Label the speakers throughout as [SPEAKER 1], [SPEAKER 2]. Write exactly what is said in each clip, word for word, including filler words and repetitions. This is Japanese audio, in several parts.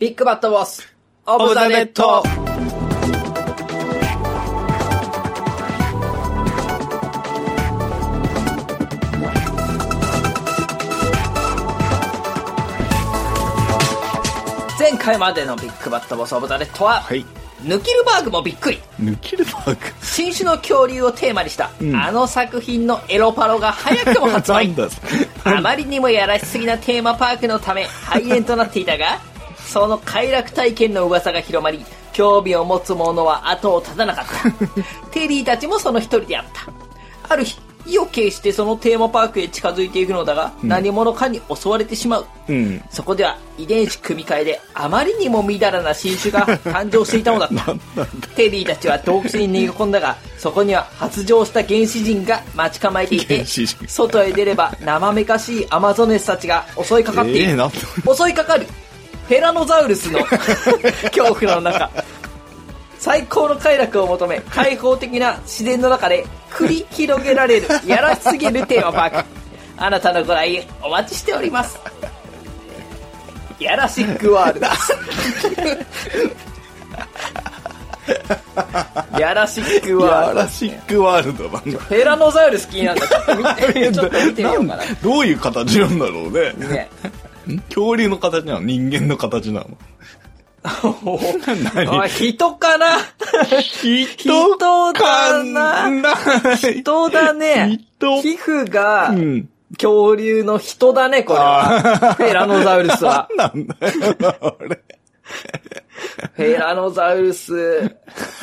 [SPEAKER 1] ビッグバットボスオブザネット。前回までのビッグバットボスオブザネットは、はい、ヌキルバーグもびっくり。
[SPEAKER 2] ヌキルバーグ
[SPEAKER 1] 新種の恐竜をテーマにした、うん、あの作品のエロパロが早くも発売あまりにもやらしすぎなテーマパークのため廃園となっていたがその快楽体験の噂が広まり興味を持つ者は後を絶たなかったテリーたちもその一人であった。ある日意を決してそのテーマパークへ近づいていくのだが、うん、何者かに襲われてしまう、うん、そこでは遺伝子組み換えであまりにもみだらな新種が誕生していたのだったテリーたちは洞窟に逃げ込んだがそこには発情した原始人が待ち構えていて外へ出れば生めかしいアマゾネスたちが襲いかかっている、えー、襲いかかるテラノザウルスの恐怖の中最高の快楽を求め開放的な自然の中で繰り広げられるやらしすぎるテーマパークあなたのご来園お待ちしております。やらしックワールドやらしックワールド
[SPEAKER 2] やらしックワールドなんだ。
[SPEAKER 1] テラノザウルス気になった。ちょっと見てちょっと見てみようかな。
[SPEAKER 2] どういう形なんだろうね。ね恐竜の形なの人間の形なの
[SPEAKER 1] お人かな人だな人だね皮膚が、うん、恐竜の人だねこれはフェラノザウルスは
[SPEAKER 2] なんだよあれ
[SPEAKER 1] フェラノザウルス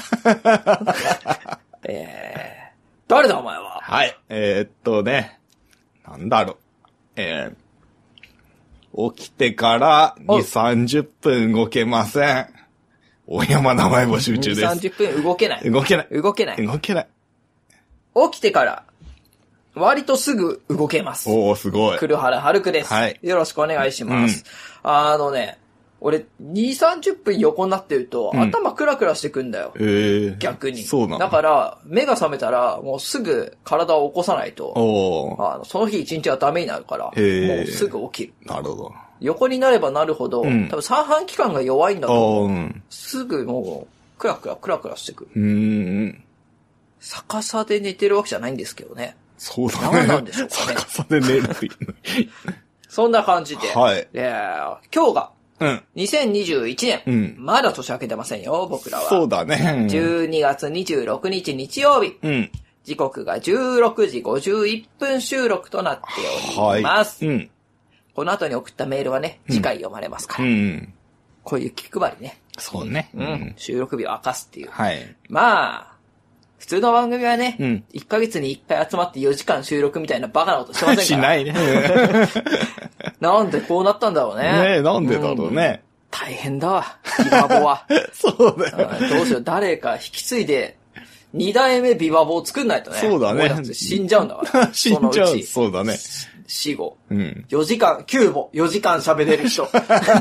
[SPEAKER 1] えー、誰だお前は。
[SPEAKER 2] はいえー、っとねなんだろうえー起きてからに、さんじゅっぷん動けません。大山名前募集中です。
[SPEAKER 1] に、さんじゅっぷん動けない。
[SPEAKER 2] 動けない。
[SPEAKER 1] 動けない。
[SPEAKER 2] 動けない。
[SPEAKER 1] 起きてから割とすぐ動けます。
[SPEAKER 2] おー、すごい。
[SPEAKER 1] 黒原春久です。はい。よろしくお願いします。うん、あのね、俺、に、さんじゅっぷん横になってると、うん、頭クラクラしてくんだよ。
[SPEAKER 2] えー、
[SPEAKER 1] 逆に。
[SPEAKER 2] そうなの。
[SPEAKER 1] だから、目が覚めたら、もうすぐ体を起こさないと、おあのその日一日はダメになるから、もうすぐ起きる。
[SPEAKER 2] なるほど。
[SPEAKER 1] 横になればなるほど、うん、多分三半規管が弱いんだと思う。うん、すぐもう、クラクラクラクラしてくる。うーん。逆さで寝てるわけじゃないんですけどね。
[SPEAKER 2] そうだね。
[SPEAKER 1] 何なんでしょうかね。
[SPEAKER 2] 逆さで寝るっていう。
[SPEAKER 1] そんな感じで。
[SPEAKER 2] はい。
[SPEAKER 1] で、今日が、うん。にせんにじゅういちねん。うん。まだ年明けてませんよ、僕らは。
[SPEAKER 2] そうだね。
[SPEAKER 1] じゅうにがつにじゅうろくにち日曜日。うん。時刻がじゅうろくじごじゅういっぷん収録となっております。はい。うん。この後に送ったメールはね、次回読まれますから。うん。うん、こういう気配りね。
[SPEAKER 2] そうね。
[SPEAKER 1] うん。収録日を明かすっていう。
[SPEAKER 2] はい。
[SPEAKER 1] まあ、普通の番組はね、うん、いっかげつにいっかい集まってよじかん収録みたいなバカなことしてませんから。
[SPEAKER 2] しないね。
[SPEAKER 1] なんでこうなったんだろうね。
[SPEAKER 2] ねえ、なんでだろうね。
[SPEAKER 1] うん、大変だわ、ビバボは。
[SPEAKER 2] そうだよ、
[SPEAKER 1] ね。どうしよう、誰か引き継いで、二代目ビバボを作んないとね。
[SPEAKER 2] そうだね。
[SPEAKER 1] 死んじゃうんだから。
[SPEAKER 2] 死んじゃう。そうだね。
[SPEAKER 1] 死後。うん。よじかん、キューボ、よじかん喋れる人。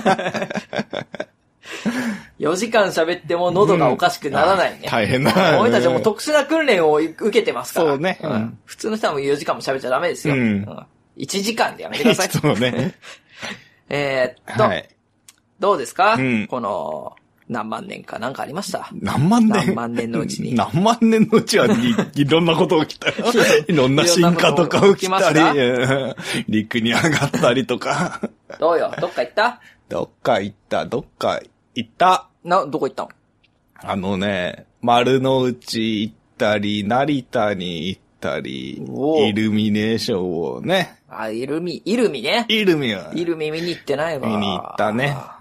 [SPEAKER 1] よじかん喋っても喉がおかしくならないね。うん、
[SPEAKER 2] 大変だ。
[SPEAKER 1] 俺たちも特殊な訓練を受けてますから。
[SPEAKER 2] そうね。うん、
[SPEAKER 1] 普通の人はもうよじかんも喋っちゃダメですよ。うん、いちじかんでやめてください。
[SPEAKER 2] そうね。
[SPEAKER 1] えっと、はい、どうですか、うん、この、何万年かなんかありました。
[SPEAKER 2] 何万年
[SPEAKER 1] 何万年のうちに。
[SPEAKER 2] 何万年のうちはい、いろんなこと起きたよ。いろんな進化とか起きたり、陸に上がったりとか。
[SPEAKER 1] どうよ、どっか行った
[SPEAKER 2] どっか行った、どっか行った。
[SPEAKER 1] な、どこ行ったの？
[SPEAKER 2] あのね、丸の内行ったり、成田に行ったり、イルミネーションをね。
[SPEAKER 1] あ、イルミ、イルミね。
[SPEAKER 2] イルミは。
[SPEAKER 1] イルミ見に行ってないわ。
[SPEAKER 2] 見に行ったね。うん。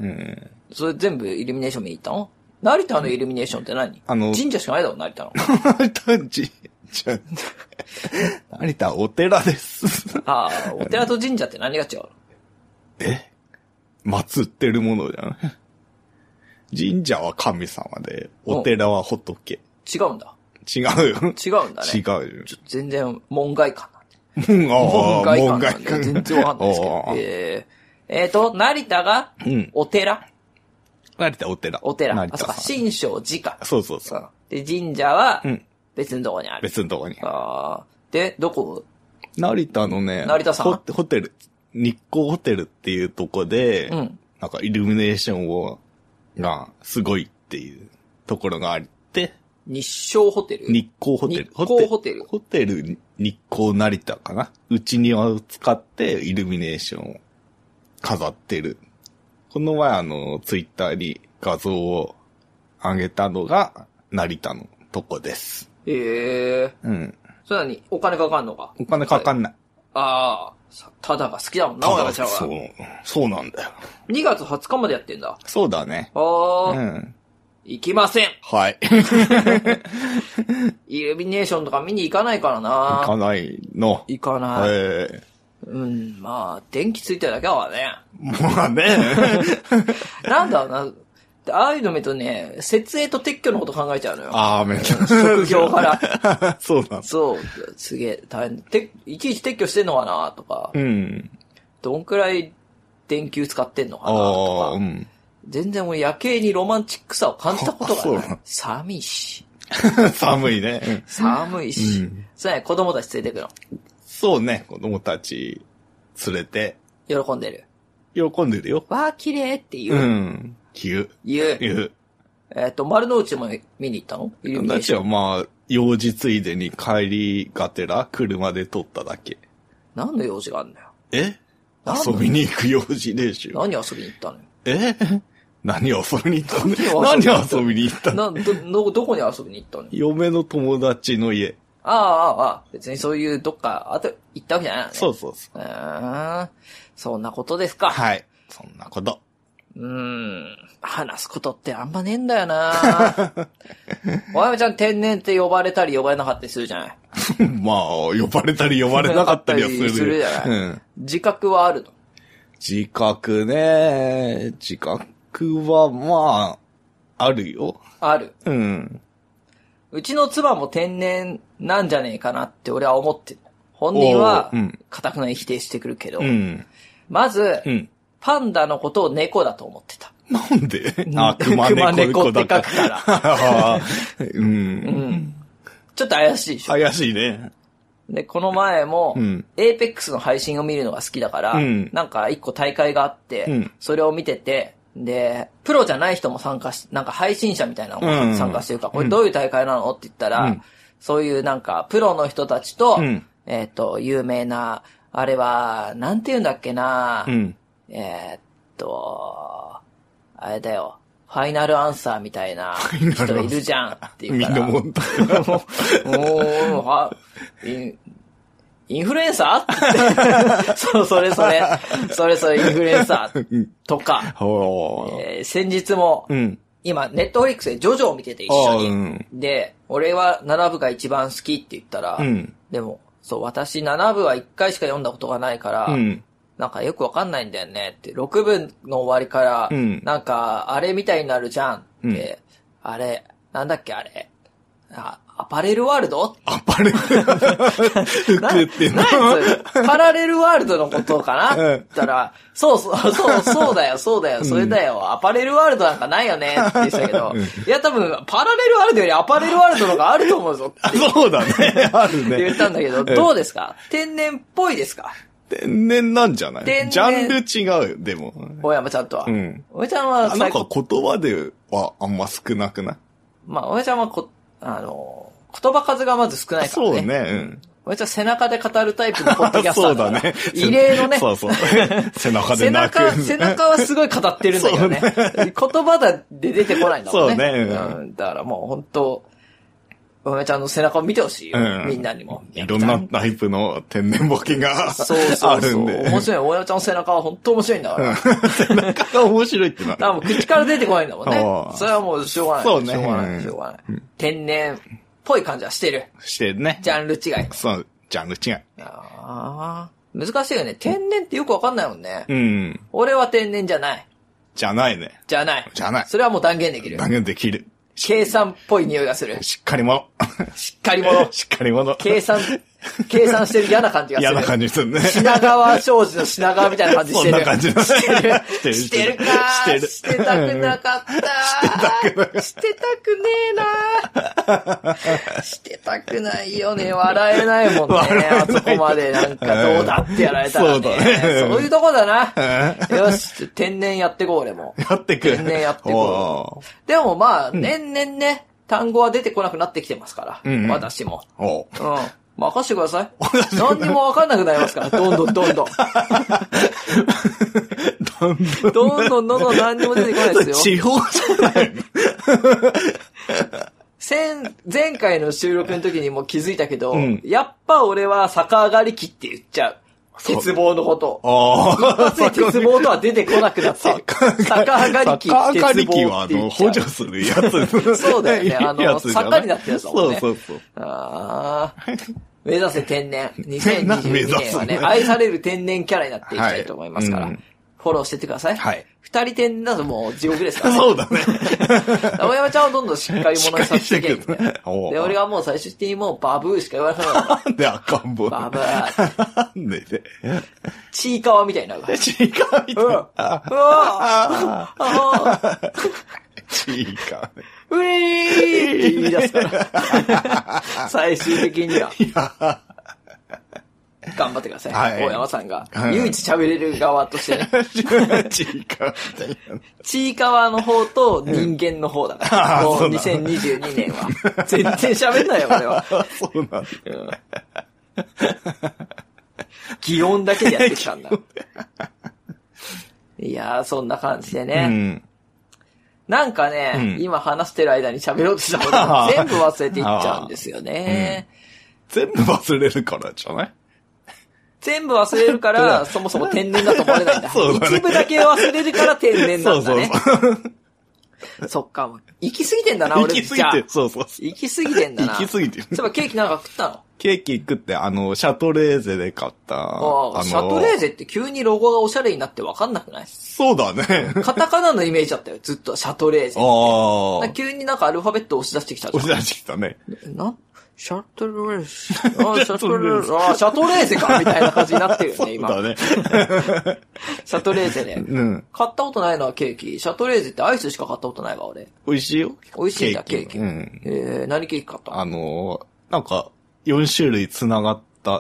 [SPEAKER 1] それ全部イルミネーション見に行ったの？成田のイルミネーションって何？あの、神社しかないだろ、成田の。
[SPEAKER 2] 成田神社。成田お寺です。
[SPEAKER 1] ああ、お寺と神社って何が違うの？
[SPEAKER 2] え？祀ってるものじゃん。神社は神様で、お寺は仏。
[SPEAKER 1] 違うんだ。
[SPEAKER 2] 違うよ。違
[SPEAKER 1] うんだね。
[SPEAKER 2] 違うよ。
[SPEAKER 1] ちょ全然門外観
[SPEAKER 2] なんで。門
[SPEAKER 1] 外観なんで全然わかんないですけど。えー、えーと、成田がお寺、
[SPEAKER 2] うん、成田お寺。
[SPEAKER 1] お寺。あ、そうか。神聖寺か。
[SPEAKER 2] そうそうそう。
[SPEAKER 1] で、神社は別のとこにある。
[SPEAKER 2] 別のとこに。
[SPEAKER 1] あで、どこ？
[SPEAKER 2] 成田のね、
[SPEAKER 1] 成田さん
[SPEAKER 2] ホテル、日光ホテルっていうとこで、うん、なんかイルミネーションをがすごいっていうところがあって、
[SPEAKER 1] 日照ホテル
[SPEAKER 2] 日光ホテル。
[SPEAKER 1] 日光ホテル。
[SPEAKER 2] ホテル日光成田かな。うち庭を使ってイルミネーションを飾ってる。この前あの、ツイッターに画像を上げたのが成田のとこです。
[SPEAKER 1] へえ。
[SPEAKER 2] うん。
[SPEAKER 1] それなにお金かかんのか？
[SPEAKER 2] お金かかんない。
[SPEAKER 1] ああ、ただが好きだもんな、親ちゃんは。
[SPEAKER 2] そう、そうなんだよ。
[SPEAKER 1] にがつはつかまでやってんだ。
[SPEAKER 2] そうだね。
[SPEAKER 1] ああ。
[SPEAKER 2] うん。
[SPEAKER 1] 行きません。
[SPEAKER 2] はい。
[SPEAKER 1] イルミネーションとか見に行かないからな。
[SPEAKER 2] 行かないの。
[SPEAKER 1] 行かない。
[SPEAKER 2] ええ。
[SPEAKER 1] うん、まあ、電気ついてるだけだわね。
[SPEAKER 2] まあね。
[SPEAKER 1] なんだろうな。ああいうの見るとね、設営と撤去のこと考えちゃうのよ。
[SPEAKER 2] ああ、めっちゃ。
[SPEAKER 1] 職業から。
[SPEAKER 2] そうなん
[SPEAKER 1] そう。すげえ、大変。て、いちいち撤去してんのかなとか。
[SPEAKER 2] うん。
[SPEAKER 1] どんくらい電球使ってんのかなとか。うん。全然俺夜景にロマンチックさを感じたことがない。寒いし。
[SPEAKER 2] 寒いね。
[SPEAKER 1] 寒いし。うん、そうね、子供たち連れてくの。
[SPEAKER 2] そうね、子供たち連れて。
[SPEAKER 1] 喜んでる。
[SPEAKER 2] 喜んでるよ。
[SPEAKER 1] わー、綺麗って言う。
[SPEAKER 2] うん。言う。
[SPEAKER 1] 言う。
[SPEAKER 2] 言う。
[SPEAKER 1] えっと、丸の内も見に行ったの？イルミネーション。
[SPEAKER 2] 丸の内はまあ、用事ついでに帰りがてら車で撮っただけ。
[SPEAKER 1] 何の用事があるんだよ。
[SPEAKER 2] え遊びに行く用事でしょ。
[SPEAKER 1] 何遊びに行ったのよ。
[SPEAKER 2] え何遊びに行ったの？何遊びに行ったの？
[SPEAKER 1] な、ど、どこに遊びに行ったの？
[SPEAKER 2] 嫁の友達の家。
[SPEAKER 1] ああ、ああ、別にそういうどっか、あと、行ったわけじゃないのね。
[SPEAKER 2] そうそうそう。
[SPEAKER 1] うーん。そんなことですか。
[SPEAKER 2] はい。そんなこと。
[SPEAKER 1] うーん。話すことってあんまねえんだよなおやめちゃん天然って呼ばれたり呼ばれなかったりするじゃない
[SPEAKER 2] まあ、呼ばれたり呼ばれなかったりはする。
[SPEAKER 1] するじゃない、うん、自覚はあるの？
[SPEAKER 2] 自覚ね。自覚はまあ、あるよ。
[SPEAKER 1] ある。
[SPEAKER 2] うん。
[SPEAKER 1] うちの妻も天然なんじゃねえかなって俺は思ってる。本人は、固くない否定してくるけど。うん、まず、うん、パンダのことを猫だと思ってた。
[SPEAKER 2] なんで？あ、熊猫。熊猫って書くから。
[SPEAKER 1] うん、うん。ちょっと怪しいでしょ？
[SPEAKER 2] 怪しいね。
[SPEAKER 1] で、この前も、うん、エーペックスの配信を見るのが好きだから、うん、なんか一個大会があって、うん、それを見てて、で、プロじゃない人も参加し、なんか配信者みたいなのも参加してるから、うん、これどういう大会なのって言ったら、うん、そういうなんか、プロの人たちと、うん、えっと、有名な、あれは、なんて言うんだっけな、うん、えー、っと、あれだよ、ファイナルアンサーみたいな人いるじゃんっていうから。みんなもんだもう、は、インフルエンサーってそう、それそれ、それそれインフルエンサーとか、えー、先日も、うん、今、ネットフリックスでジョジョを見てて一緒に、うん。で、俺はなな部が一番好きって言ったら、うん、でも、そう、私なな部はいっかいしか読んだことがないから、うん、なんかよくわかんないんだよねって、ろく部の終わりから、うん、なんか、あれみたいになるじゃんって、うん、あれ、なんだっけあれ、あアパレルワールド
[SPEAKER 2] アパレルワールド服って
[SPEAKER 1] な。何パラレルワールドのことかなって言ったら、そうそう、そう、そうだよ、そうだよ、それだよ、うん、アパレルワールドなんかないよねって言ってたけど、うん、いや多分、パラレルワールドよりアパレルワールドの方があると思うぞって。
[SPEAKER 2] そうだね、あるね。
[SPEAKER 1] って言ったんだけど、どうですか？天然っぽいですか？
[SPEAKER 2] 天然なんじゃない？天然。ジャンル違うよ、でも。
[SPEAKER 1] 大山ちゃんとは。うん。大山ちゃんは、
[SPEAKER 2] なんか言葉ではあんま少なくない？
[SPEAKER 1] まあ、大山ちゃんはこ、あの、言葉数がまず少ないからね。
[SPEAKER 2] そうね、うん。
[SPEAKER 1] 俺じゃ背中で語るタイプのポッドキャスターだから。
[SPEAKER 2] そうだね。
[SPEAKER 1] 異例のね。
[SPEAKER 2] そうそう。背中で泣く。
[SPEAKER 1] 背中、背中はすごい語ってるんだけどね。ね言葉で出てこないんだもんね。
[SPEAKER 2] そうね。
[SPEAKER 1] うん。だからもう本当おめちゃんの背中を見てほしいよ、うん。みんなにも。
[SPEAKER 2] いろんなタイプの天然ボケがそうそうそうあるんで。
[SPEAKER 1] 面白い。おめちゃんの背中は本当面白いんだから。
[SPEAKER 2] 背中が面白いってな。
[SPEAKER 1] 多分口から出てこないんだもんね。それはもうしょうがない。
[SPEAKER 2] そうね。
[SPEAKER 1] しょうがない。しょうがない。うん、天然っぽい感じはしてる。
[SPEAKER 2] してるね。
[SPEAKER 1] ジャンル違い。
[SPEAKER 2] そう、ジャンル違い。
[SPEAKER 1] ああ。難しいよね。天然ってよくわかんないもんね。
[SPEAKER 2] うん。
[SPEAKER 1] 俺は天然じゃない。
[SPEAKER 2] じゃないね。
[SPEAKER 1] じゃない。
[SPEAKER 2] じゃない。
[SPEAKER 1] それはもう断言できる。
[SPEAKER 2] 断言できる。
[SPEAKER 1] 計算っぽい匂いがする。
[SPEAKER 2] しっかり者。
[SPEAKER 1] しっかり者。
[SPEAKER 2] しっかり者。
[SPEAKER 1] 計算、 計算してる嫌な感じがする。
[SPEAKER 2] 嫌な感じするね。
[SPEAKER 1] 品川庄司の品川みたいな感じしてる。
[SPEAKER 2] そんな感じ
[SPEAKER 1] してる。
[SPEAKER 2] してる。
[SPEAKER 1] してるか
[SPEAKER 2] してる。
[SPEAKER 1] してたくなかった。してたくねえな。してたくないよね。笑えないもんね。あそこまでなんかどうだってやられたらね。そうだね。そういうとこだな。よし、天然やってこう俺も。
[SPEAKER 2] やってく。
[SPEAKER 1] 天然やってこう。でもまあ、年々ね、単語は出てこなくなってきてますから。私も。うん。任してください。何にもわかんなくなりますから。どんどんどんどん。どんどんどんどんどん何にも出てこないですよ。
[SPEAKER 2] 地方じゃないの
[SPEAKER 1] 前、前回の収録の時にも気づいたけど、うん、やっぱ俺は逆上がり機って言っちゃう。鉄棒のこと。ああ。鉄棒とは出てこなくなってる。逆上がり機、鉄棒。
[SPEAKER 2] 逆上がり機はあの、補助するやつ。
[SPEAKER 1] そうだよね。あの、坂になってるやつだもんね。
[SPEAKER 2] そうそうそう。
[SPEAKER 1] ああ。目指せ天然。にせんにじゅうにねんはね、愛される天然キャラになっていきたいと思いますから。はい、うんフォローしてってください。はい。二人天然だともう地獄ですからね。
[SPEAKER 2] そうだね。
[SPEAKER 1] 青山ちゃんはどんどんしっかり者にさせていけんね。で、俺はもう最終的にもうバブーしか言わなくなる。
[SPEAKER 2] なんで赤ん坊
[SPEAKER 1] バブー。
[SPEAKER 2] なんでね。
[SPEAKER 1] ちいかわみたいになるから。
[SPEAKER 2] ちいかわみたいな。うわ
[SPEAKER 1] あ
[SPEAKER 2] ちいかわ。
[SPEAKER 1] うえーって言い出すから。最終的には。いや頑張ってください。はい、大山さんが。唯一喋れる側としてね。
[SPEAKER 2] ちいかわみたいな。
[SPEAKER 1] ちいかわの方と人間の方だから。もうにせんにじゅうにねんは。全然喋んないよ、俺は。
[SPEAKER 2] そうなんだ。
[SPEAKER 1] 擬音だけでやってきたんだ。いやー、そんな感じでね。うん、なんかね、うん、今話してる間に喋ろうとしたことが全部忘れていっちゃうんですよね。
[SPEAKER 2] うん、全部忘れるからじゃない
[SPEAKER 1] 全部忘れるから、そもそも天然だと思われないんだ。そうだね、一部だけ忘れるから天然なんだね。そうそうそう。そっか。行き過ぎてんだな、俺
[SPEAKER 2] 行き過ぎて、そうそう。
[SPEAKER 1] 行き過ぎてんだな。
[SPEAKER 2] 行き過ぎてる。
[SPEAKER 1] そういえばケーキなんか食ったの？
[SPEAKER 2] ケーキ食って、あの、シャトレーゼで買った。
[SPEAKER 1] ああ、シャトレーゼって急にロゴがおしゃれになってわかんなくない？
[SPEAKER 2] そうだね。
[SPEAKER 1] カタカナのイメージだったよ、ずっと。シャトレーゼって。ああ。急になんかアルファベット押し出してきたじゃん。
[SPEAKER 2] 押し出してきたね。
[SPEAKER 1] なシャトレーゼ。ああ、シャトレーゼ。ああ、シャトレーゼかみたいな感じになってるよね、今。
[SPEAKER 2] そうだね。
[SPEAKER 1] シャトレーゼね。うん。買ったことないのはケーキ。シャトレーゼってアイスしか買ったことないわ、俺。
[SPEAKER 2] 美味しいよ。
[SPEAKER 1] 美味しいんだ、ケーキ。うん。えー、何ケーキ買ったの？
[SPEAKER 2] あのー、なんか、よん種類繋がった、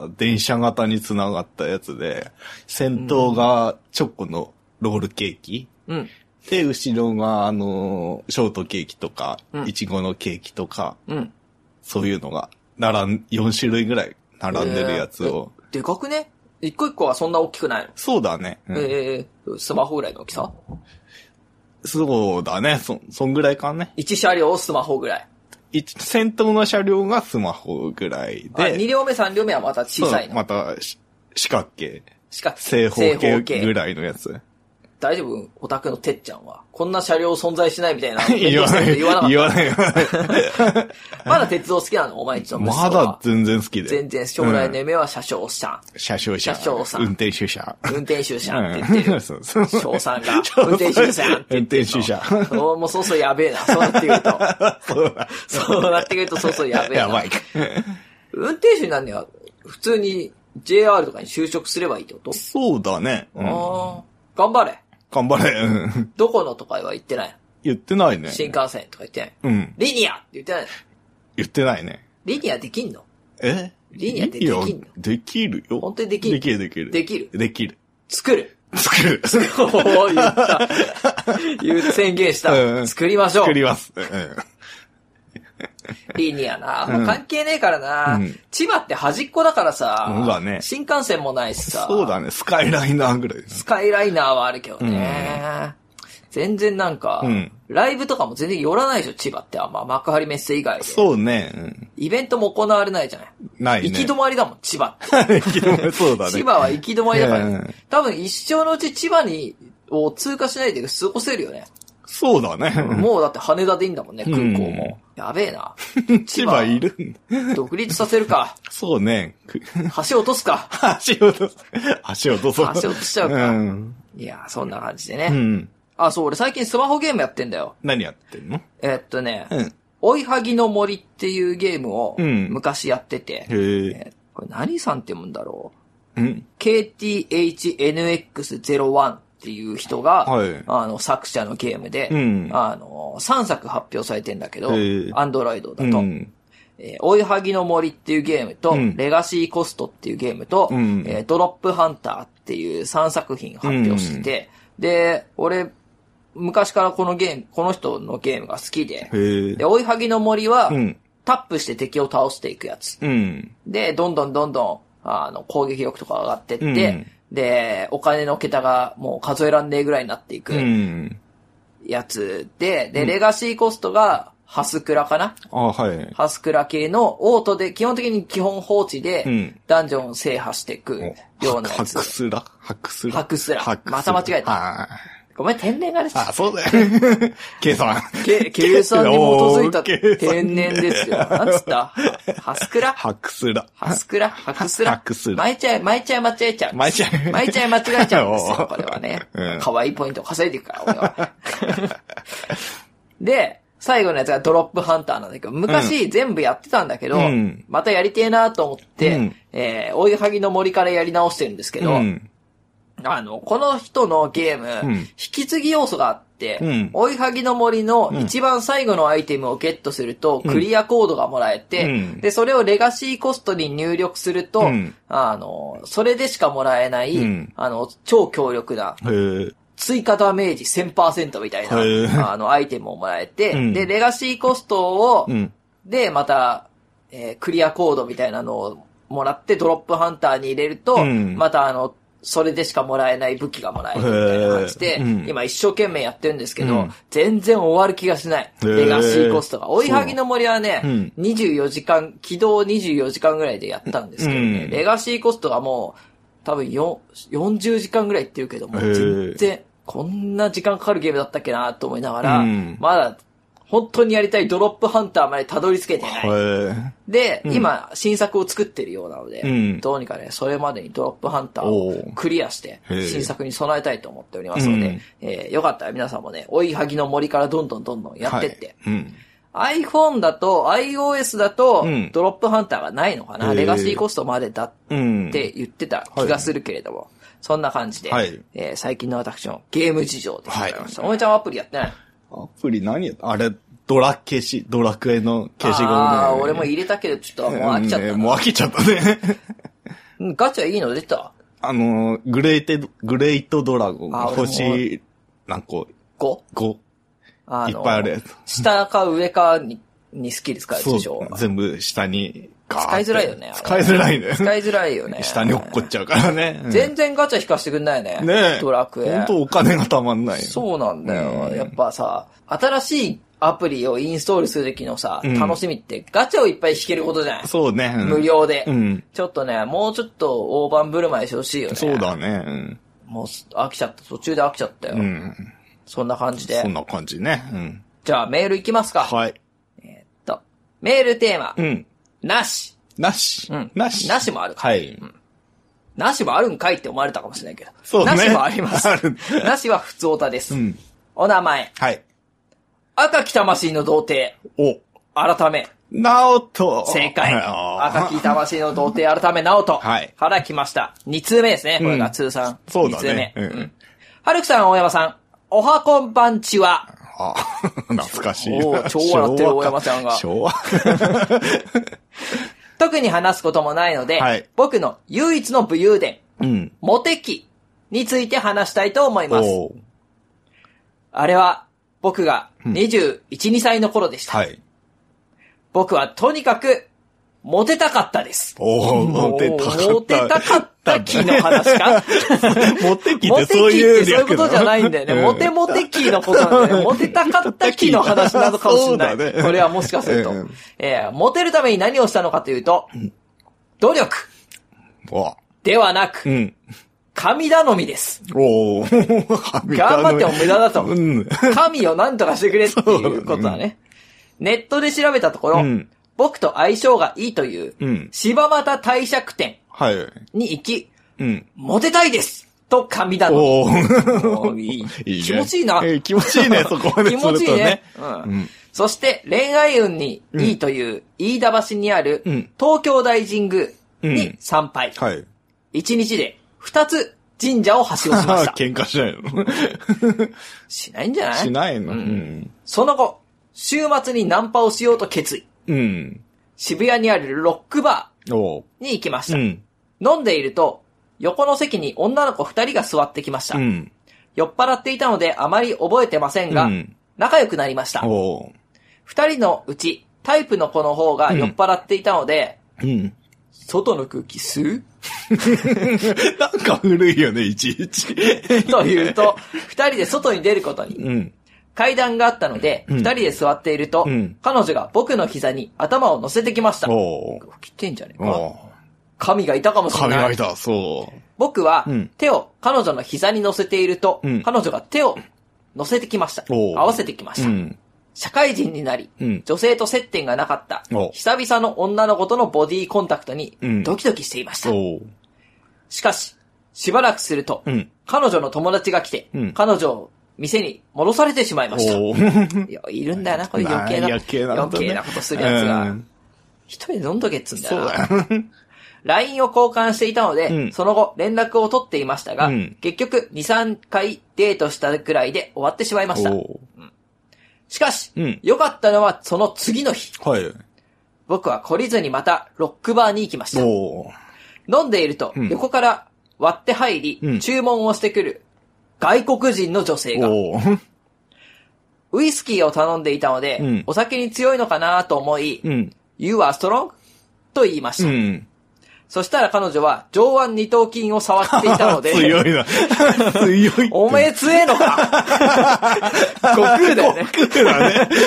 [SPEAKER 2] 電車型に繋がったやつで、先頭がチョコのロールケーキ。うん。で、後ろが、あのー、ショートケーキとか、いちごのケーキとか、うん。そういうのが、並ん、よん種類ぐらい並んでるやつを。
[SPEAKER 1] えー、でかくね？一個一個はそんな大きくないの？
[SPEAKER 2] そうだね。
[SPEAKER 1] うん、えー、スマホぐらいの大きさ？
[SPEAKER 2] そうだね。そ、そんぐらいかね。
[SPEAKER 1] 一車両スマホぐらい。
[SPEAKER 2] 一、先頭の車両がスマホぐらいで。
[SPEAKER 1] 二両目三両目はまた小さいの？
[SPEAKER 2] また、四角形。
[SPEAKER 1] 四角形。
[SPEAKER 2] 正方形ぐらいのやつ。
[SPEAKER 1] 大丈夫？オタクのてっちゃんは。こんな車両存在しないみたいな。
[SPEAKER 2] 言わない。
[SPEAKER 1] 言わなかった。
[SPEAKER 2] 言わない。
[SPEAKER 1] まだ鉄道好きなの？お前んちの息子は。
[SPEAKER 2] まだ全然好きで。
[SPEAKER 1] 全然将来の夢は車掌さん。
[SPEAKER 2] 車掌車。
[SPEAKER 1] 車掌さん。
[SPEAKER 2] 運転手車。
[SPEAKER 1] 運転手車って言ってる。そうそう。翔さんが。運転手車って言ってる。
[SPEAKER 2] 運転手車。
[SPEAKER 1] もうそうそうやべえな。そうなってくると。そうだ。そうなってくるとそうそうやべえな。
[SPEAKER 2] やばい。
[SPEAKER 1] 運転手になんねは、普通に ジェイアール とかに就職すればいいってこと？
[SPEAKER 2] そうだね。
[SPEAKER 1] ああ。頑張れ。
[SPEAKER 2] 頑張れ。
[SPEAKER 1] どこのとかは言ってない？
[SPEAKER 2] 言ってないね。
[SPEAKER 1] 新幹線とか言ってない？
[SPEAKER 2] うん。
[SPEAKER 1] リニアって言ってない？
[SPEAKER 2] 言ってないね。
[SPEAKER 1] リニアできんの？
[SPEAKER 2] え？
[SPEAKER 1] リニアってできんの？
[SPEAKER 2] できるよ。
[SPEAKER 1] 本当にできる？
[SPEAKER 2] できるできる。
[SPEAKER 1] できる？
[SPEAKER 2] できる。
[SPEAKER 1] 作る。
[SPEAKER 2] 作る。
[SPEAKER 1] おー、言った。言う宣言した。うん、作りましょう。
[SPEAKER 2] 作ります。うん
[SPEAKER 1] リニアな。もう関係ねえからな、うん。千葉って端っこだからさ。
[SPEAKER 2] そうだね。
[SPEAKER 1] 新幹線もないしさ。
[SPEAKER 2] そうだね。スカイライナーぐらい、ね。
[SPEAKER 1] スカイライナーはあるけどね。うん、全然なんか、うん、ライブとかも全然寄らないでしょ、千葉ってあんま幕張メッセ以外で。
[SPEAKER 2] そうね、うん。
[SPEAKER 1] イベントも行われないじゃない。
[SPEAKER 2] ないね。
[SPEAKER 1] 行き止まりだもん、千葉って。
[SPEAKER 2] 行き止まり、そうだね。
[SPEAKER 1] 千葉は行き止まりだから、ね、うん、多分一生のうち千葉に、を通過しないで過ごせるよね。
[SPEAKER 2] そうだね。
[SPEAKER 1] もうだって羽田でいいんだもんね、空港も。うん、やべえな。
[SPEAKER 2] 千葉いるん
[SPEAKER 1] だ。独立させるか。
[SPEAKER 2] そうね。
[SPEAKER 1] 橋落とすか。
[SPEAKER 2] 橋落とす。橋落とそう。
[SPEAKER 1] 橋落としちゃうか。うん、いや、そんな感じでね。うん、あ、そう、俺最近スマホゲームやってんだよ。
[SPEAKER 2] 何やってんの？
[SPEAKER 1] えー、っとね、うん、追いはぎの森っていうゲームを昔やってて、うん、えーこれ何さんって読むんだろう。
[SPEAKER 2] うん。
[SPEAKER 1] ケーティーエイチエヌエックスゼロワン っていう人が、
[SPEAKER 2] はい、
[SPEAKER 1] あの、作者のゲームで、
[SPEAKER 2] うん、
[SPEAKER 1] あの、さんさく発表されてんだけど、アンドロイドだと、
[SPEAKER 2] うん
[SPEAKER 1] えー、追いはぎの森っていうゲームと、
[SPEAKER 2] うん、
[SPEAKER 1] レガシーコストっていうゲームと、うん、えー、ドロップハンターっていうさんさく品発表してて、うん、で、俺、昔からこのゲーム、この人のゲームが好きで、で、追いはぎの森は、うん、タップして敵を倒していくやつ。うん、で、どんどんどんどん、あの、攻撃力とか上がってって、うん、で、お金の桁がもう数えらんねえぐらいになっていくやつで、で、レガシーコストが、ハスクラかな、
[SPEAKER 2] あ、はい。
[SPEAKER 1] ハスクラ系のオートで、基本的に基本放置で、ダンジョンを制覇していくようなやつ。
[SPEAKER 2] ハクスラハクスラ
[SPEAKER 1] ハクスラ。また間違えた。ごめん、天然がです。
[SPEAKER 2] あ、そうだよね。計算。
[SPEAKER 1] 計、計算に基づいた天然ですよ。なんつったハスクラ
[SPEAKER 2] ハクスラ。
[SPEAKER 1] ハスクラハクスラ。
[SPEAKER 2] ハクスラ。
[SPEAKER 1] 毎ちゃい、毎ちゃい間違えちゃう。
[SPEAKER 2] 毎ちゃい。
[SPEAKER 1] 毎ちゃい間違えちゃうんですよ、これはね。可愛いポイントを稼いでいくから、俺は。で、最後のやつがドロップハンターなんだけど、昔全部やってたんだけど、うん、またやりてえなと思って、うん、えー、追いはぎの森からやり直してるんですけど、うん、あの、この人のゲーム、うん、引き継ぎ要素があって、うん、追いはぎの森の一番最後のアイテムをゲットすると、クリアコードがもらえて、うん、で、それをレガシーコストに入力すると、うん、あの、それでしかもらえない、うん、あの、超強力な、追加ダメージ せんパーセント みたいな、あの、アイテムをもらえて、うん、で、レガシーコストを、うん、で、また、えー、クリアコードみたいなのをもらって、ドロップハンターに入れると、うん、またあの、それでしかもらえない武器がもらえるみたいな感じで、うん、今一生懸命やってるんですけど、うん、全然終わる気がしない。レガシーコストが。追いはぎの森はね、うん、にじゅうよじかん、起動にじゅうよじかんぐらいでやったんですけどね、うん、レガシーコストがもう、多分よんじゅうじかんぐらいいってるけども、全然、こんな時間かかるゲームだったっけなと思いながら、うん、まだ本当にやりたいドロップハンターまでたどり着けてない。で、うん、今新作を作ってるようなので、うん、どうにかね、それまでにドロップハンターをクリアして、新作に備えたいと思っておりますので、うんえー、よかったら皆さんもね、追いはぎの森からどんどんどんどんやってって。はいうんiPhone だと、iOS だと、ドロップハンターがないのかな、うん、レガシーコストまでだって言ってた気がするけれども、はい、そんな感じで、はいえー、最近の私のゲーム事情でございました。はい、おめちゃんはアプリやってない？
[SPEAKER 2] アプリ何やったあれ、ドラ消し、ドラクエの消しゴムで。
[SPEAKER 1] ああ、俺も入れたけど、ちょっともう飽きちゃったな、
[SPEAKER 2] ね。もう飽きちゃったね。
[SPEAKER 1] ガチャいいの出た？
[SPEAKER 2] あの、グレイテ、グレイトドラゴン、星、何個 ?
[SPEAKER 1] ご?
[SPEAKER 2] ご。いっぱいあるやつ。
[SPEAKER 1] 下か上かに、にスキル使うでしょ。
[SPEAKER 2] 全部下に
[SPEAKER 1] 使いづらいよね。
[SPEAKER 2] 使いづらいね。
[SPEAKER 1] 使いづらいよね。
[SPEAKER 2] 下に落っこっちゃうからね。
[SPEAKER 1] うん、全然ガチャ引かしてくんないよね。
[SPEAKER 2] ねえ。
[SPEAKER 1] ドラクエ。
[SPEAKER 2] ほんとお金がたまんない。
[SPEAKER 1] そうなんだよ。うん、やっぱさ、新しいアプリをインストールするときのさ、うん、楽しみってガチャをいっぱい引けることじゃない？
[SPEAKER 2] そうね。
[SPEAKER 1] うん、無料で、うん。ちょっとね、もうちょっと大盤振る舞いしてほしいよね。
[SPEAKER 2] そうだね。うん、
[SPEAKER 1] もう飽きちゃった。途中で飽きちゃったよ。うん、そんな感じで。
[SPEAKER 2] そんな感じね。うん
[SPEAKER 1] じゃあメールいきますか。
[SPEAKER 2] はい。
[SPEAKER 1] えー、っと、メールテーマ。うん。なし。
[SPEAKER 2] なし。
[SPEAKER 1] うん。
[SPEAKER 2] なし。
[SPEAKER 1] なしもあるか。
[SPEAKER 2] はい。うん。
[SPEAKER 1] なしもあるんかいって思われたかもしれないけど。
[SPEAKER 2] そうね。
[SPEAKER 1] なしもあります。ある。なしは普通オタです。うん。お名前。
[SPEAKER 2] はい。
[SPEAKER 1] 赤き魂の童貞。
[SPEAKER 2] お。
[SPEAKER 1] 改め。
[SPEAKER 2] ナオト。
[SPEAKER 1] 正解。赤き魂の童貞改めナオト。はい。から来ました。二通目ですね。これが通算。うん、そうだね。二通目。うん。はるくさん、大山さん。おはこんばんちは。
[SPEAKER 2] あ懐かしい。
[SPEAKER 1] お超笑ってる大山ちゃんが。
[SPEAKER 2] 昭和
[SPEAKER 1] 特に話すこともないので、はい、僕の唯一の武勇伝、うん、モテ期について話したいと思います。あれは僕がにじゅういち、うん、にさいの頃でした。はい、僕はとにかくモテたかったです。
[SPEAKER 2] おー、モテたかった。
[SPEAKER 1] モテたかった期の話か
[SPEAKER 2] モテ期ってそういう略なの？モテ期って
[SPEAKER 1] そういうことじゃないんだよね。うん、モテモテ期のことなんだよね。モテたかった期の話なのかもしれない。ね、これはもしかすると、うんえー。モテるために何をしたのかというと、うん、努力ではなく、うん、神頼みです。
[SPEAKER 2] お
[SPEAKER 1] 頑張っても無駄だと。うん、神を何とかしてくれっていうことだね。うん、ネットで調べたところ、うん僕と相性がいいという、うん、柴又帝釈天に行き、はい、モテたいですと神頼み。おいいいいね、気持ちいいな、
[SPEAKER 2] えー。気持ちいいね、そこまで、ね、気持ちいいね、
[SPEAKER 1] うんうん。そして恋愛運にいいという、飯田橋にある東京大神宮に参拝。
[SPEAKER 2] はい。
[SPEAKER 1] 一日で二つ神社をはしごしました。
[SPEAKER 2] 喧嘩しないの
[SPEAKER 1] しないんじゃない？
[SPEAKER 2] しないの、
[SPEAKER 1] う
[SPEAKER 2] んうん、
[SPEAKER 1] その後、週末にナンパをしようと決意。
[SPEAKER 2] うん、
[SPEAKER 1] 渋谷にあるロックバーに行きました。うん、飲んでいると、横の席に女の子二人が座ってきました。うん、酔っ払っていたのであまり覚えてませんが、うん、仲良くなりました。二人のうち、タイプの子の方が酔っ払っていたので、うんうん、外の空気吸う
[SPEAKER 2] なんか古いよね、いちいち。
[SPEAKER 1] というと、二人で外に出ることに。うん、階段があったので、二、うん、人で座っていると、うん、彼女が僕の膝に頭を乗せてきました。おー。来てんじゃねえか。神がいたかもしれない。
[SPEAKER 2] 神がいた、そう。
[SPEAKER 1] 僕は、手を彼女の膝に乗せていると、うん、彼女が手を乗せてきました。合わせてきました。うん、社会人になり、うん、女性と接点がなかった、久々の女の子とのボディーコンタクトにドキドキしていました。うん、しかし、しばらくすると、うん、彼女の友達が来て、うん、彼女を店に戻されてしまいました。いや、いるんだよな、これ余計な、余計な、ね、余計なことするやつが。一人で飲んどけっつんだよな。そうだよ。ライン を交換していたので、うん、その後連絡を取っていましたが、うん、結局に、さんかいデートしたくらいで終わってしまいました。うん、しかし、良、うん、かったのはその次の日。はい、僕は懲りずにまたロックバーに行きました。飲んでいると、横から割って入り、うん、注文をしてくる外国人の女性が、ウイスキーを頼んでいたので、うん、お酒に強いのかなと思い、うん、You are strong? と言いました。うん、そしたら彼女は上腕二頭筋を触っていたので
[SPEAKER 2] 強いな。強い。
[SPEAKER 1] おめえ強えのか悟空だよね。悟空だね。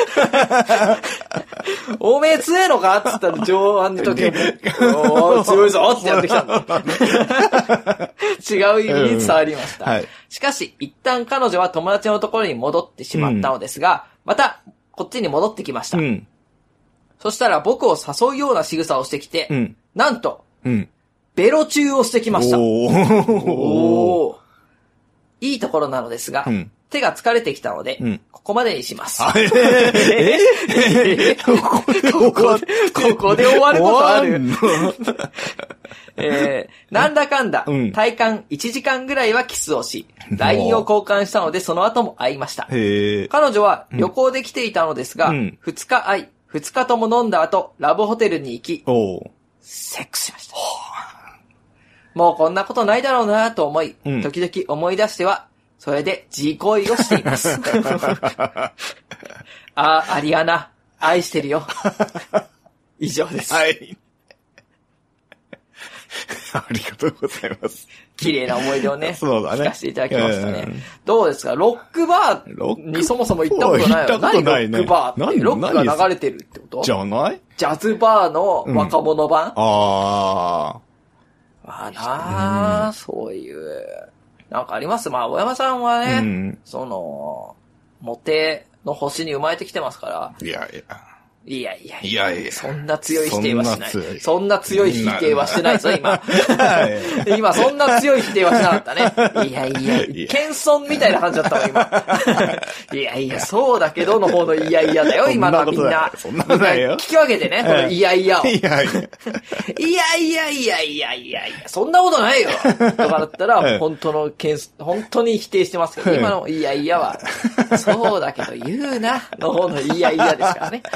[SPEAKER 1] おめえ強えのかって言ったら上腕二頭筋おー強いぞってやってきたんだ。違う意味に触りました。うんはい、しかし一旦彼女は友達のところに戻ってしまったのですが、うん、またこっちに戻ってきました。うん、そしたら僕を誘うような仕草をしてきて、うん、なんとうん、ベロチューをしてきました。おーおーいいところなのですが、うん、手が疲れてきたので、うん、ここまでにします。えー、えー、ここで、ここで終わることあるえー、なんだかんだ、うん、体感いちじかんぐらいはキスをし、ライン を交換したのでその後も会いました。彼女は旅行で来ていたのですが、うん、ふつか会い、ふつかとも飲んだ後、ラブホテルに行き、セックスしました。もうこんなことないだろうなと思い、うん、時々思い出しては、それで自行為をしています。あ、アリアナ、愛してるよ。以上です。はい。
[SPEAKER 2] ありがとうございます。
[SPEAKER 1] 綺麗な思い出をね、
[SPEAKER 2] そうだね。
[SPEAKER 1] 聞かせていただきましたね。どうですか？ロックバーにそもそも行ったことないよ。行ったことないね。何ロックバーって。ロックが流れてるってこと
[SPEAKER 2] じゃない
[SPEAKER 1] ジャズバーの若者版、うん、あ
[SPEAKER 2] あ。
[SPEAKER 1] まあなあ、うん、そういう、なんかあります。まあ、小山さんはね、うん、その、モテの星に生まれてきてますから。
[SPEAKER 2] いやいや。
[SPEAKER 1] いやいや
[SPEAKER 2] いやいや。
[SPEAKER 1] そんな強い否定はしない。そんな強い否定はしてないぞ、今。今、そんな強い否定はしなかったね。いやいや、謙遜みたいな感じだったわ、今。いやいや、そうだけどの方のいやいやだよ、今のみんな。
[SPEAKER 2] そんなことないよ。
[SPEAKER 1] 聞き分けてね、このいやいやを。いやいや。いやいやいやいやいやいや、そんなことないよ。とかだったら、本当の謙遜、本当に否定してますけど、今のいやいやは、そうだけど言うな、の方のいやいやですからね。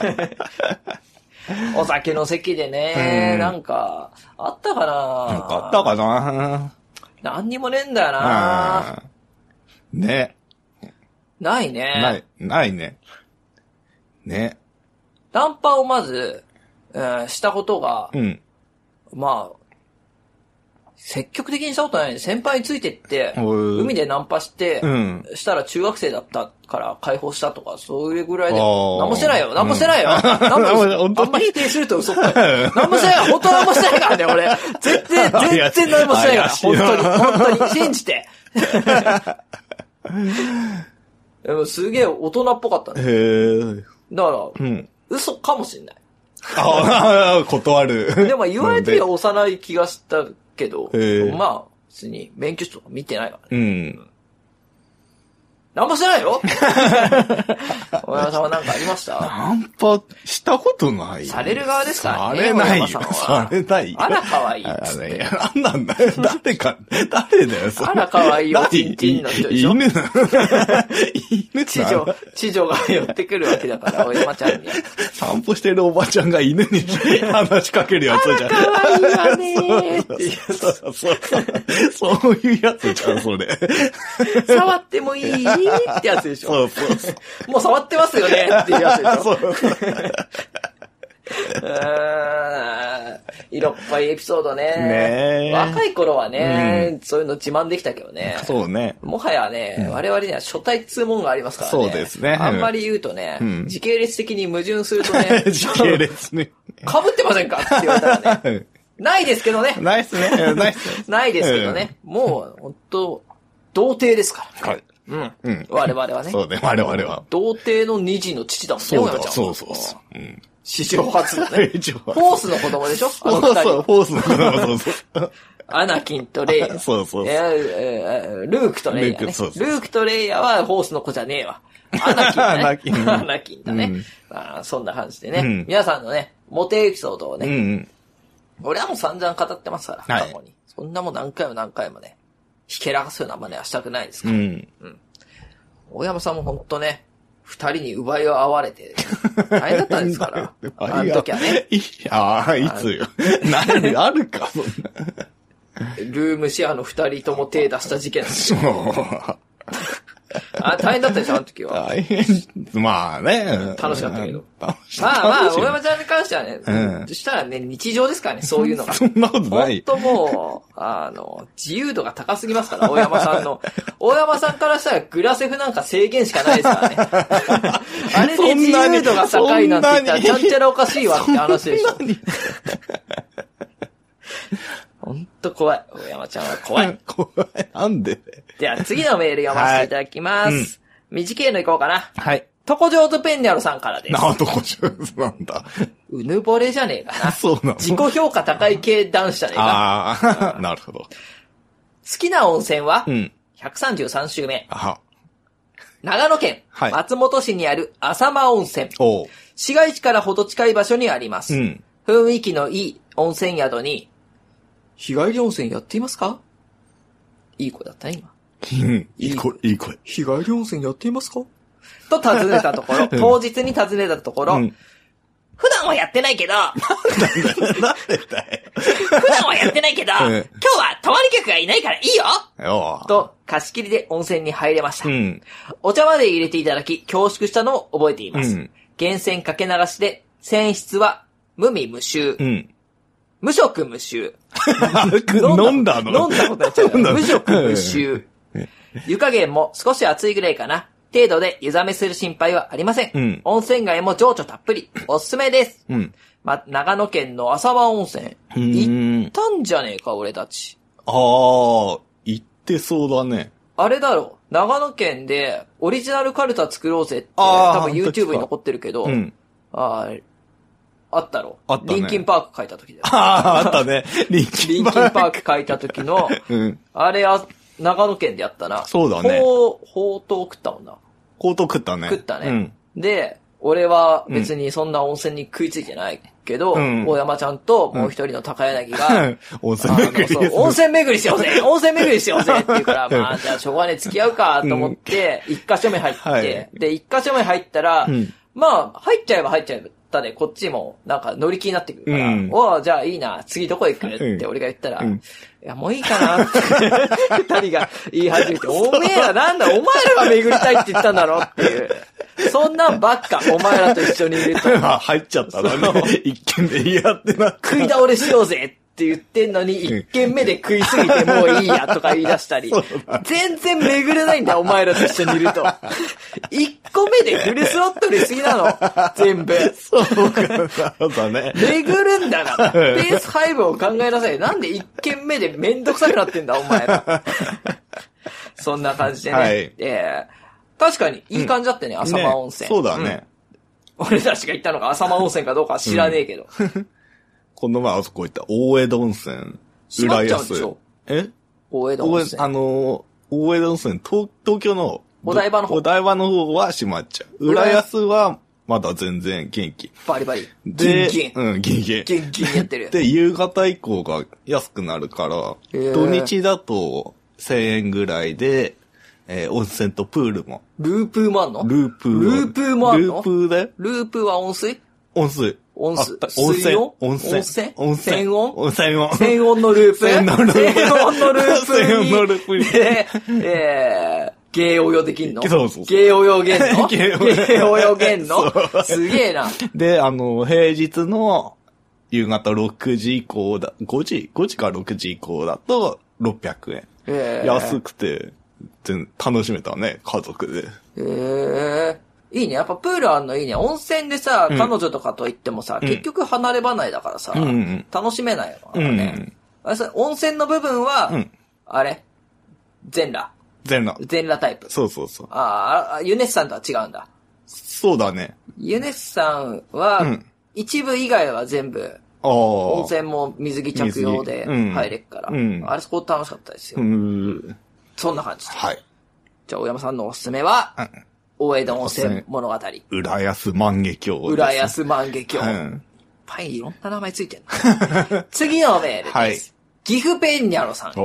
[SPEAKER 1] お酒の席でね、なんか、あったかな
[SPEAKER 2] なんかあったかな
[SPEAKER 1] 何にもねえんだよな
[SPEAKER 2] ね。
[SPEAKER 1] ないね。
[SPEAKER 2] ない、ないね。ね。
[SPEAKER 1] ナンパをまず、えー、したことが、うん、まあ、積極的にしたことないね。先輩についてって、海でナンパして、うん、したら中学生だったから解放したとか、そういうぐらいで、何もしてないよ。何もしてないよ。うん、何もあんま否定すると嘘っぽい。何もしてないよ。本当何もしてないからね、俺。絶対、全然何もしてないから。本当に、本当に。信じて。でもすげえ大人っぽかったね。へだから、うん、嘘かもしんない。
[SPEAKER 2] ああ、断る。
[SPEAKER 1] でも言われては幼い気がしたけど、まあ、普通に免許証とか見てないからね。うん。何もしてないよ大山さんは何かありました？
[SPEAKER 2] ナンパしたことない。
[SPEAKER 1] される側ですから
[SPEAKER 2] ね。されないよ。されないよ。
[SPEAKER 1] あら可愛いっつって。
[SPEAKER 2] いや、なんなんだよ。誰か、誰だよ、それ。
[SPEAKER 1] あら可愛いおちんちんの人でしょ。
[SPEAKER 2] 犬なの犬
[SPEAKER 1] 知女、知女が寄ってくるわけだから、大山ちゃんに。
[SPEAKER 2] 散歩してるおばちゃんが犬に話しかけるやつじゃん。
[SPEAKER 1] あら可愛いわねーっていう。
[SPEAKER 2] そうそうそう。そういうやつじゃん、それ。
[SPEAKER 1] 触ってもいいってやつでしょ。
[SPEAKER 2] そうそうそう。
[SPEAKER 1] もう触ってますよねっていうやつでしょ。そうそう。色っぽいエピソードね。ね若い頃はね、うん、そういうの自慢できたけどね。そうね。もはやね、うん、我々には初対っつうもんがありますからね。そうですね。あんまり言うとね、うん、時系列的に矛盾するとね。時系列ね。被ってませんかって言われたらね。ないですけどね。ないっすね。ないっすね。ないですけどね。もう、ほんと、童貞ですから。はい。うん。うん。我々はね。そうね、我々は。童貞の二児の父だもんね、そうだ、そうそうそう。うん。史上初のね。フォースの子供でしょ？あの二人。そう、フォースの子供、そうそう。アナキンとレイヤ。そうそうそう。ルークとレイヤね。ルークとレイヤはフォースの子じゃねえわ。アナキンだね。アナキン。アナキンだね。まあ、そんな感じでね。皆さんのね、モテエピソードをね。俺はもう散々語ってますから、過去に。そんなもん何回も何回もね、ひけらかすような真似はしたくないですから。うん。うん。大山さんもほんとね、二人に奪いを合われて、大変だったんですから。あの時はね。いやあ、いつよ。何あるか、そんな。ルームシェアの二人とも手出した事件ですよ。そう。あ、大変だったでしょ、あの時は。大変。まあね。楽しかったけど。まあまあ、大山ちゃんに関してはね、うん、そしたらね、日常ですからね、そういうのが。そんなことない。ほんともう、あの、自由度が高すぎますから、大山さんの。大山さんからしたらグラセフなんか制限しかないですからね。あれで自由度が高いなんて言ったら、ちゃんちゃらおかしいわって話でしょ。ほんと怖い。大山ちゃんは怖い。怖い。なんで？では次のメール読ませていただきます。はいうん、短いのいこうかな。はい。トコジョーズペンニャロさんからです。なあ、トコジョーズなんだ。うぬぼれじゃねえかな。そうなの。自己評価高い系男子じゃねえか。ああ、なるほど。好きな温泉は、うん、ひゃくさんじゅうさん週目。あ長野県、はい、松本市にある浅間温泉。お市街地からほど近い場所にあります。うん、雰囲気のいい温泉宿に、日帰り温泉やっていますか？いい声だったね、今。うん、いい声、いい声。日帰り温泉やっていますか？と尋ねたところ、当日に尋ねたところ、うん、普段はやってないけど、なんでだよ。普段はやってないけど、うん、今日は泊まり客がいないからいいよと、貸し切りで温泉に入れました。うん、お茶まで入れていただき、恐縮したのを覚えています。うん、源泉かけ流しで、泉質は無味無臭。うん無色無臭。飲んだの飲んだことやっちゃう。無色無臭。湯加減も少し熱いぐらいかな。程度で湯冷めする心配はありません。うん、温泉街も情緒たっぷり。おすすめです。うん、ま、長野県の浅間温泉。行ったんじゃねえか、俺たち。ああ、行ってそうだね。あれだろ。長野県でオリジナルカルタ作ろうぜって、多分 YouTube に残ってるけど、うん、ああったろ。あったね。リンキンパーク書いた時だよ。ああ、あったね。リンキンパーク。リンキンパーク書いた時の、うん、あれあ、長野県でやったな。そうだね。ほう、ほうとう食ったもんな。ほうとう食ったね。食ったね。うん、で、俺は別にそんな温泉に食いついてないけど、うん、大山ちゃんともう一人の高柳が、うん、温泉巡り温泉巡りしようぜ温泉巡りしようぜって言うから、まあ、じゃあしょうがねえ付き合うかと思って、一箇所目入って、はい、で、一箇所目入ったら、うん、まあ、入っちゃえば入っちゃえば、でこっちもなんか乗り気になってくるから、うん、おうじゃあいいな次どこ行くって俺が言ったら、うん、いやもういいかなって二人が言い始めておめえらなんだお前らが巡りたいって言ったんだろっていうそんなんばっかお前らと一緒にいると入っちゃったなね一軒でいいやってなって食い倒れしようぜって言ってんのに一軒目で食いすぎてもういいやとか言い出したり全然巡れないんだお前らと一緒にいると一個目でフルスロットルしすぎなの全部そうかそうだね巡るんだからペース配分を考えなさいなんで一軒目でめんどくさくなってんだお前らそんな感じでね、はいえー、確かにいい感じだったね、うん、浅間温泉、ね、そうだね、うん、俺たちが行ったのが浅間温泉かどうかは知らねえけど、うんこの前あそこ行った大江戸温泉。浦安。え大江戸温泉。あの、大江戸温泉、東、東京のお台場の方。
[SPEAKER 2] お台場の方は閉まっちゃう。浦安はまだ全然元気。
[SPEAKER 1] バリバリ。
[SPEAKER 2] で、
[SPEAKER 1] ギンギン。
[SPEAKER 2] うん、ギンギン。
[SPEAKER 1] ギンギンやってる。
[SPEAKER 2] で、夕方以降が安くなるから、土日だとせんえんぐらいで、えー、温泉とプールも。
[SPEAKER 1] ループーもあんの？
[SPEAKER 2] ループー。
[SPEAKER 1] ループーもあんの？
[SPEAKER 2] ループーで？
[SPEAKER 1] ループーは温水？
[SPEAKER 2] 温水。
[SPEAKER 1] 温水。
[SPEAKER 2] 温泉。
[SPEAKER 1] 温泉。温泉。
[SPEAKER 2] 温泉。
[SPEAKER 1] 泉温
[SPEAKER 2] 温泉温。
[SPEAKER 1] 泉温のループ？
[SPEAKER 2] 泉のループ。
[SPEAKER 1] 泉温のループに。
[SPEAKER 2] 泉温のループに。
[SPEAKER 1] で、えー、芸泳ぎできんの？
[SPEAKER 2] そうそうそう。
[SPEAKER 1] 芸泳げんの？
[SPEAKER 2] 芸
[SPEAKER 1] 泳げんの？すげえな。
[SPEAKER 2] で、あの、平日の夕方ろくじ以降だ、ごじ ?ごじかろくじ以降だとろっぴゃくえん。
[SPEAKER 1] えー、
[SPEAKER 2] 安くて、全楽しめたね、家族で。
[SPEAKER 1] へえー。いいね。やっぱプールあんのいいね。温泉でさ、うん、彼女とかと行ってもさ、結局離れ離れだからさ、うん、楽しめないよね。うんあれ温泉の部分は、うん、あれ全裸。
[SPEAKER 2] 全裸。
[SPEAKER 1] 全裸タイプ。
[SPEAKER 2] そうそうそう。
[SPEAKER 1] ああ、ユネッサンとは違うんだ。
[SPEAKER 2] そうだね。
[SPEAKER 1] ユネッサンは、うん、一部以外は全部、温泉も水着着用で入れっから、うん、あれそこ楽しかったですよ。うん、そんな感じで。
[SPEAKER 2] はい。
[SPEAKER 1] じゃあ、大山さんのおすすめは、うん、大江戸温泉物語。
[SPEAKER 2] 浦安万華鏡。
[SPEAKER 1] 浦安万華鏡。うん、パインいろんな名前ついてるの。次のメールです。はい、岐阜ペンニャロさんから。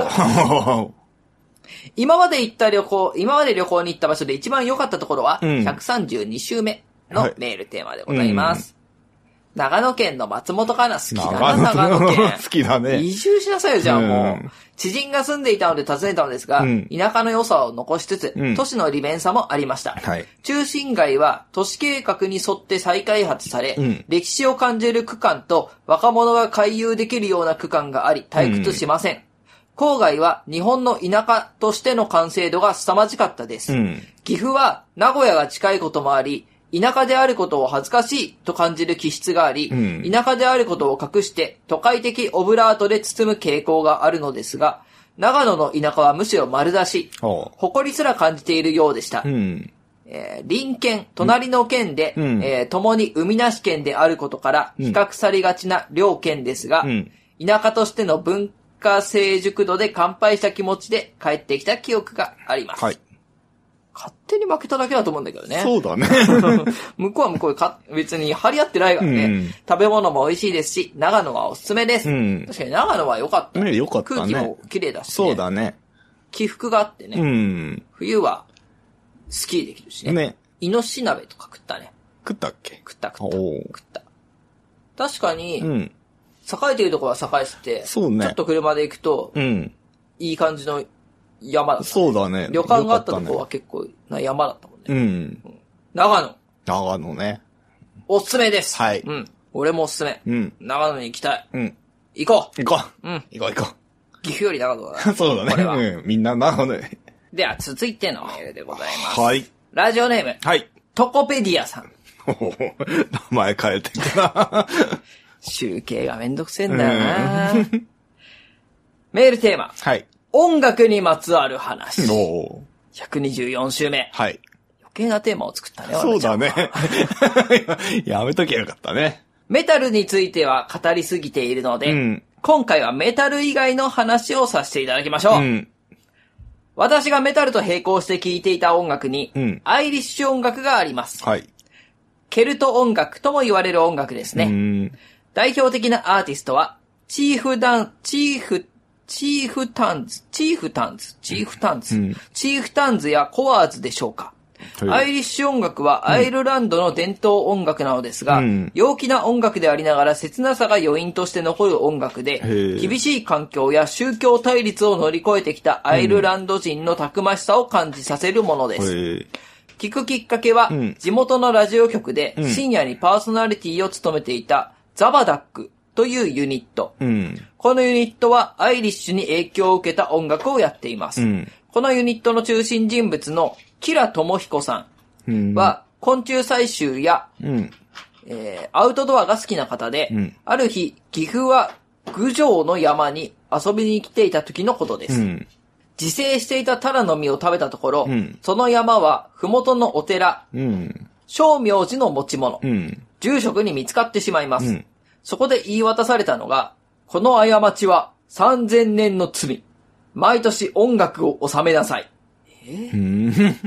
[SPEAKER 1] 今まで行った旅行、今まで旅行に行った場所で一番良かったところは、ひゃくさんじゅうに週目のメールテーマでございます。はいうん、長野県の松本かな、好きだな、長野県。
[SPEAKER 2] 好きだね。
[SPEAKER 1] 移住しなさいよ、じゃあもう。うん、知人が住んでいたので訪ねたのですが、うん、田舎の良さを残しつつ、うん、都市の利便さもありました。はい、中心街は都市計画に沿って再開発され、うん、歴史を感じる区間と若者が回遊できるような区間があり、退屈しません。うん郊外は日本の田舎としての完成度が凄まじかったです。うん、岐阜は名古屋が近いこともあり、田舎であることを恥ずかしいと感じる気質があり、うん、田舎であることを隠して都会的オブラートで包む傾向があるのですが、長野の田舎はむしろ丸出し、誇りすら感じているようでした。うんえー、隣県、隣の県で、うんえー、共に海なし県であることから比較されがちな両県ですが、うん、田舎としての文化成熟度で乾杯した気持ちで帰ってきた記憶があります。はい。勝手に負けただけだと思うんだけどね。
[SPEAKER 2] そうだね。
[SPEAKER 1] 向こうは向こうでか別に張り合ってないからね、うん。食べ物も美味しいですし、長野はおすすめです。うん、確かに長野は良かった。
[SPEAKER 2] ね、良かったね。
[SPEAKER 1] 空気も綺麗だし、ね。
[SPEAKER 2] そうだね。
[SPEAKER 1] 起伏があってね。うん、冬はスキーできるしね。ね。イノシシ鍋とか食ったね。
[SPEAKER 2] 食ったっけ
[SPEAKER 1] 食った食った。食った。確かに、うん栄えてるところは栄えてて、そうね。ちょっと車で行くと、うん。いい感じの山だった、ね。
[SPEAKER 2] そうだね。
[SPEAKER 1] 旅館があったところは結構な山だったもんね。うん。うん、長野。
[SPEAKER 2] 長野ね。
[SPEAKER 1] おすすめです。
[SPEAKER 2] はい。
[SPEAKER 1] うん。俺もおすすめ。うん。長野に行きたい。うん。行こ
[SPEAKER 2] う。行こう。うん。行こう行こ
[SPEAKER 1] う。岐阜より長野だ
[SPEAKER 2] な。そうだね。これは。うん。みんな長野へ。
[SPEAKER 1] では、続いてのメールでございます。
[SPEAKER 2] はい。
[SPEAKER 1] ラジオネーム。
[SPEAKER 2] はい。
[SPEAKER 1] トコペディアさん。
[SPEAKER 2] 名前変えてくな。
[SPEAKER 1] 集計がめんどくせえんだよな。メールテーマ。
[SPEAKER 2] はい。
[SPEAKER 1] 音楽にまつわる話。おひゃくにじゅうよん週目。
[SPEAKER 2] はい。
[SPEAKER 1] 余計なテーマを作ったね。
[SPEAKER 2] そうだね。やめときゃよかったね。
[SPEAKER 1] メタルについては語りすぎているので、うん、今回はメタル以外の話をさせていただきましょう。うん、私がメタルと並行して聴いていた音楽に、うん、アイリッシュ音楽があります。はい。ケルト音楽とも言われる音楽ですね。うん代表的なアーティストは、チーフダン、チーフ、チーフタンズ、チーフタンズ、チーフタンズ、うん、チーフタンズやコアーズでしょうか。アイリッシュ音楽はアイルランドの伝統音楽なのですが、うん、陽気な音楽でありながら切なさが余韻として残る音楽で、厳しい環境や宗教対立を乗り越えてきたアイルランド人のたくましさを感じさせるものです。聞くきっかけは、うん、地元のラジオ局で深夜にパーソナリティを務めていた、ザバダックというユニット、うん。このユニットはアイリッシュに影響を受けた音楽をやっています。うん、このユニットの中心人物のキラトモヒコさんは昆虫採集や、うんえー、アウトドアが好きな方で、うん、ある日岐阜は郡上の山に遊びに来ていた時のことです。うん、自生していたタラの実を食べたところ、うん、その山は麓のお寺、うん、正明寺の持ち物、うん住職に見つかってしまいます。うん、そこで言い渡されたのが、この過ちはさんぜんねんの罪。毎年音楽を収めなさい。 え
[SPEAKER 2] うん。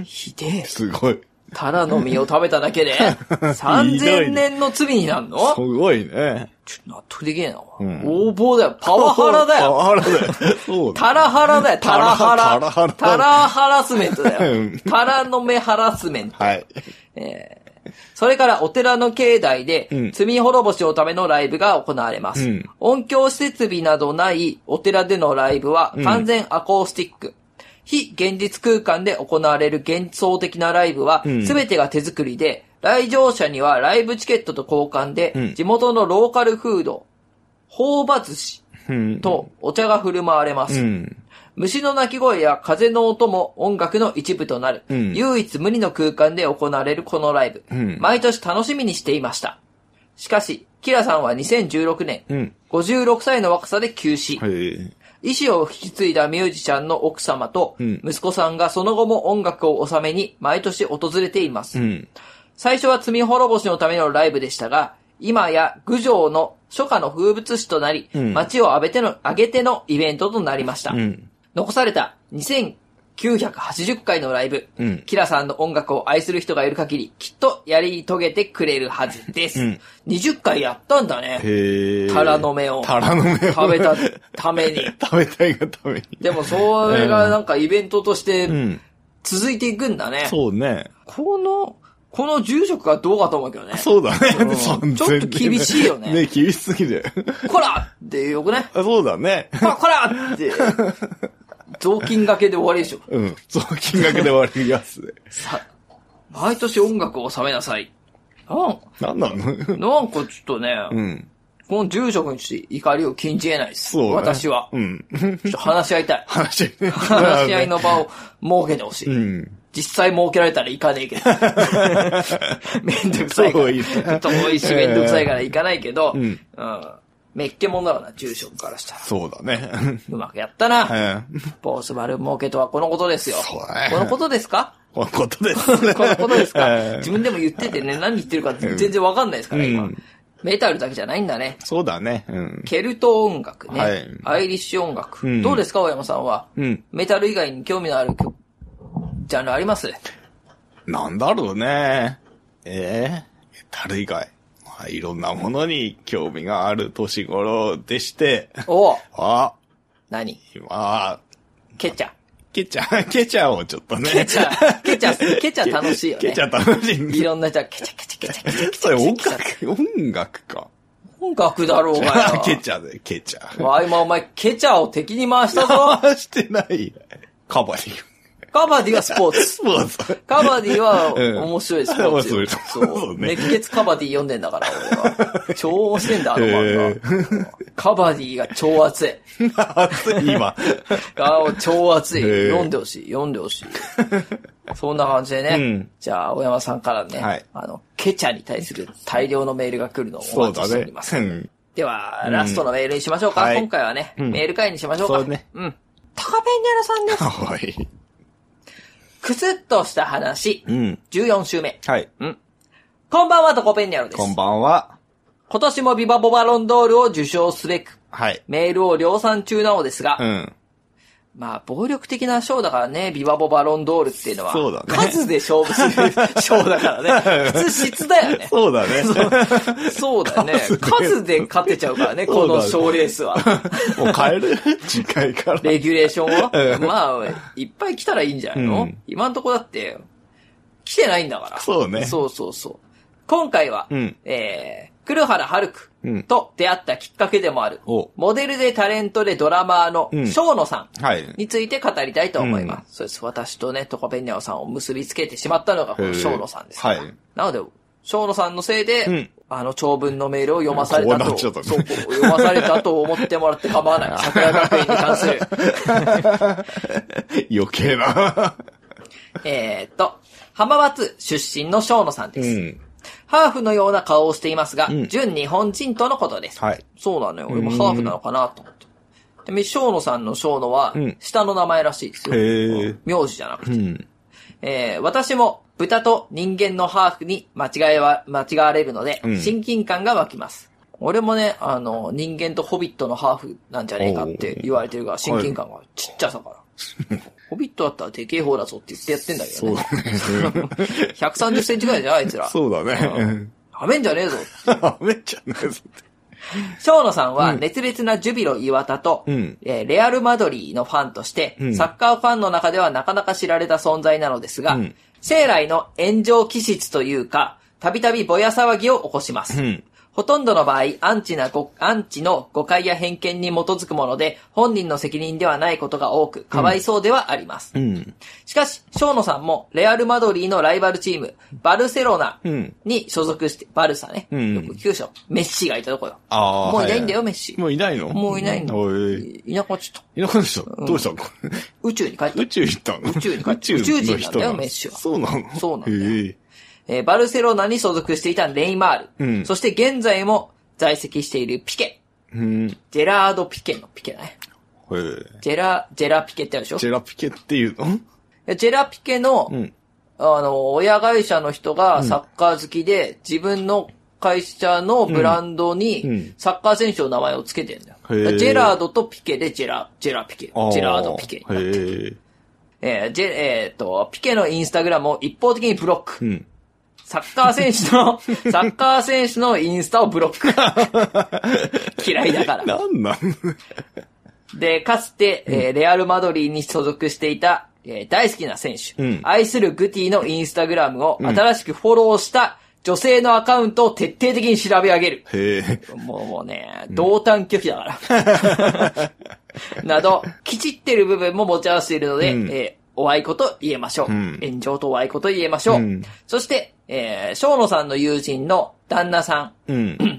[SPEAKER 1] ひでえ。
[SPEAKER 2] すごい。
[SPEAKER 1] タラの実を食べただけでさんぜんねんの罪になるの？
[SPEAKER 2] すごいね。
[SPEAKER 1] ちょっと納得できねえな。
[SPEAKER 2] うん、
[SPEAKER 1] 横暴だよ。パワハラだよ。
[SPEAKER 2] パワハラだよ。そう
[SPEAKER 1] タラハラだよ。タラハラ。
[SPEAKER 2] タラハラ。
[SPEAKER 1] タラハラスメントだよ。タラの目ハラスメント。
[SPEAKER 2] はい。
[SPEAKER 1] えーそれからお寺の境内で、罪滅ぼしのためのライブが行われます。うん、音響設備などないお寺でのライブは完全アコースティック。うん、非現実空間で行われる幻想的なライブは全てが手作りで、うん、来場者にはライブチケットと交換で、うん、地元のローカルフード、朴葉寿司とお茶が振る舞われます。うん虫の鳴き声や風の音も音楽の一部となる、うん、唯一無二の空間で行われるこのライブ、うん、毎年楽しみにしていました。しかし、キラさんはにせんじゅうろくねん、うん、ごじゅうろくさいの若さで急死。意思を引き継いだミュージシャンの奥様と息子さんがその後も音楽を収めに毎年訪れています。うん、最初は罪滅ぼしのためのライブでしたが、今や郡上の初夏の風物詩となり、うん、街を挙げての、挙げてのイベントとなりました。うん残されたにせんきゅうひゃくはちじゅっかいのライブ、うん、キラさんの音楽を愛する人がいる限り、きっとやり遂げてくれるはずです。うん、にじゅっかいやったんだね。
[SPEAKER 2] へ
[SPEAKER 1] タラの芽を。
[SPEAKER 2] タラの芽を。
[SPEAKER 1] 食べたために。
[SPEAKER 2] 食べたいがために。
[SPEAKER 1] でもそれがなんかイベントとして続いていくんだね。
[SPEAKER 2] うん、そうね。
[SPEAKER 1] この、この住職がどうかと思うけどね。
[SPEAKER 2] そうだね。
[SPEAKER 1] うん、ちょっと厳しいよね。
[SPEAKER 2] ね、厳しすぎる。
[SPEAKER 1] こらってよくね。
[SPEAKER 2] そうだね。
[SPEAKER 1] こらって。雑巾掛けで終わりでしょ。
[SPEAKER 2] うん。雑巾掛けで終わりやつで。
[SPEAKER 1] さ、毎年音楽を収めなさい。
[SPEAKER 2] なん、なんな
[SPEAKER 1] のなんかちょっとね、うん。この住職にして怒りを禁じ得ないです。そう、ね。私は。うん。ちょっと話し合いたい。
[SPEAKER 2] 話し合い。
[SPEAKER 1] 話し合いの場を設けてほしい。うん。実際設けられたら行かねえけど。めんどくさいから。遠い。遠いしめんどくさいから行かないけど、うん。うんめっけもんだろうな、住職からしたら。
[SPEAKER 2] そうだね。
[SPEAKER 1] うまくやったな。ボースバル儲けとはこのことですよ。
[SPEAKER 2] そうだね。
[SPEAKER 1] このことですか
[SPEAKER 2] このことです。
[SPEAKER 1] このことですか自分でも言っててね、何言ってるか全然わかんないですから、今、うん。メタルだけじゃないんだね。
[SPEAKER 2] そうだね。うん、
[SPEAKER 1] ケルト音楽ね。はい、アイリッシュ音楽。うん、どうですか、大山さんは、うん。メタル以外に興味のある曲、ジャンルあります？
[SPEAKER 2] なんだろうね。えー、メタル以外。いろんなものに興味がある年頃でして。
[SPEAKER 1] お
[SPEAKER 2] あ
[SPEAKER 1] 何
[SPEAKER 2] 今、
[SPEAKER 1] ケチャ。
[SPEAKER 2] ケチャ、ケチャをちょっとね。
[SPEAKER 1] ケチャ、ケチャ、ケチャ楽しいよね。
[SPEAKER 2] ケチャ楽しい。
[SPEAKER 1] いろんな人はケチャケチャケチャケチャケチャ。
[SPEAKER 2] それ音楽、音楽か。
[SPEAKER 1] 音楽だろうがよ。
[SPEAKER 2] ケチャで、ケチャ。
[SPEAKER 1] わ、今お前ケチャを敵に回したぞ。
[SPEAKER 2] 回してない。カバディ。
[SPEAKER 1] カバディはスポーツ。
[SPEAKER 2] スポーツ。
[SPEAKER 1] カバディは面白いスポーツ。
[SPEAKER 2] うん、
[SPEAKER 1] そう。熱血カバディ読んでんだから、俺は。超面白いんだ、あの漫画。カバディが超熱い。
[SPEAKER 2] 熱い、今。
[SPEAKER 1] 超熱い。読んでほしい、読んでほしい。そんな感じでね。うん、じゃあ、大山さんからね、はい、あの、ケチャに対する大量のメールが来るのをお待ちしております。ねうん、では、ラストのメールにしましょうか。うん、今回はね、うん、メール会にしましょうか。
[SPEAKER 2] そうね。
[SPEAKER 1] うん。タカペンニャラさんです。
[SPEAKER 2] はい。
[SPEAKER 1] くすっとした話。うん。じゅうよん週目。
[SPEAKER 2] はい。
[SPEAKER 1] うん。こんばんは、トコペンニャロです。
[SPEAKER 2] こんばんは。
[SPEAKER 1] 今年もビバボバロンドールを受賞すべく。
[SPEAKER 2] はい。
[SPEAKER 1] メールを量産中なのですが。
[SPEAKER 2] うん。
[SPEAKER 1] まあ、暴力的な賞だからね、ビバボバロンドールっていうのは。
[SPEAKER 2] そうだね。
[SPEAKER 1] 数で勝負する賞だからね。普通質だよね。
[SPEAKER 2] そうだね。
[SPEAKER 1] そうそうだよね。数で勝てちゃうからね、この賞レースは。
[SPEAKER 2] もう変える次回から。
[SPEAKER 1] レギュレーションをまあ、いっぱい来たらいいんじゃないの、うん、今んとこだって、来てないんだから。
[SPEAKER 2] そうね。
[SPEAKER 1] そうそうそう。今回は、うん、えー、黒原春樹と出会ったきっかけでもある、うん、モデルでタレントでドラマーの生野さんについて語りたいと思います。うん、そうです。私とね、トコペンニャオさんを結びつけてしまったのがこの生野さんです、
[SPEAKER 2] はい。
[SPEAKER 1] なので、生野さんのせいで、うん、あの長文のメールを読まされたと、
[SPEAKER 2] ね、そう
[SPEAKER 1] 読まされたと思ってもらって構わない。桜学園に関する。
[SPEAKER 2] 余計な。
[SPEAKER 1] えーっと、浜松出身の生野さんです。うんハーフのような顔をしていますが、うん、純日本人とのことです。
[SPEAKER 2] はい。
[SPEAKER 1] そうなのよ。俺もハーフなのかなと思って。でも、生野さんの生野は、下の名前らしいですよ。
[SPEAKER 2] へー。
[SPEAKER 1] 名字じゃなくて。うんえー、私も豚と人間のハーフに間違いは、間違われるので、うん、親近感が湧きます。俺もね、あの、人間とホビットのハーフなんじゃねえかって言われてるから、親近感がちっちゃさから。 ホビットだったらでけえ方だぞって言ってやってんだけどね。
[SPEAKER 2] そうだね。
[SPEAKER 1] ひゃくさんじゅっセンチぐらいじゃん、あいつら。
[SPEAKER 2] そうだね。
[SPEAKER 1] はめんじゃねえぞ。
[SPEAKER 2] はめんじゃねえぞって。
[SPEAKER 1] 生野さんは熱烈なジュビロ磐田と、うん、えー、レアルマドリーのファンとして、うん、サッカーファンの中ではなかなか知られた存在なのですが、うん、生来の炎上気質というか、たびたびぼや騒ぎを起こします。うん、ほとんどの場合、アンチなご、アンチの誤解や偏見に基づくもので、本人の責任ではないことが多く、かわいそうではあります。うん、しかし、生野さんも、レアルマドリーのライバルチーム、バルセロナに所属して、バルサね。うん、よく聞くでしょ。メッシがいたとこよ。あもういないんだよ、はいはい、メッシ。
[SPEAKER 2] もういないの
[SPEAKER 1] もういないの。い, いなくなっちゃった。
[SPEAKER 2] いなくなっちゃった。どうしたの、
[SPEAKER 1] うん、宇宙に帰った。
[SPEAKER 2] 宇宙行ったの
[SPEAKER 1] 宇宙に帰った。宇宙人なんだよ、メッシは。
[SPEAKER 2] そうなの
[SPEAKER 1] そうなんだよ。えー、バルセロナに所属していたネイマール。うん、そして現在も、在籍しているピケ。うん、ジェラード・ピケのピケだね。ジェラ、ジェラピケってあるでしょ？
[SPEAKER 2] ジェラピケっていうの？
[SPEAKER 1] ジェラピケの、うん、あの、親会社の人がサッカー好きで、うん、自分の会社のブランドにサッカー選手の名前をつけてるんだよ。うん、ジェラードとピケでジェラ、ジェラピケ。ジェラード・ピケになってる。えー、ジェ、えー、っと、ピケのインスタグラムを一方的にブロック。うんサッカー選手の、サッカー選手のインスタをブロック。嫌いだから。
[SPEAKER 2] なんなん
[SPEAKER 1] で、かつて、うんえー、レアルマドリーに所属していた、えー、大好きな選手、うん、愛するグティのインスタグラムを新しくフォローした女性のアカウントを徹底的に調べ上げる。へもうもうね、同担拒否だから。など、きちってる部分も持ち合わせているので、うんえーおあいこと言えましょう。うん、炎上とおあいこと言えましょう。うん、そして、えー、生野さんの友人の旦那さん、うん、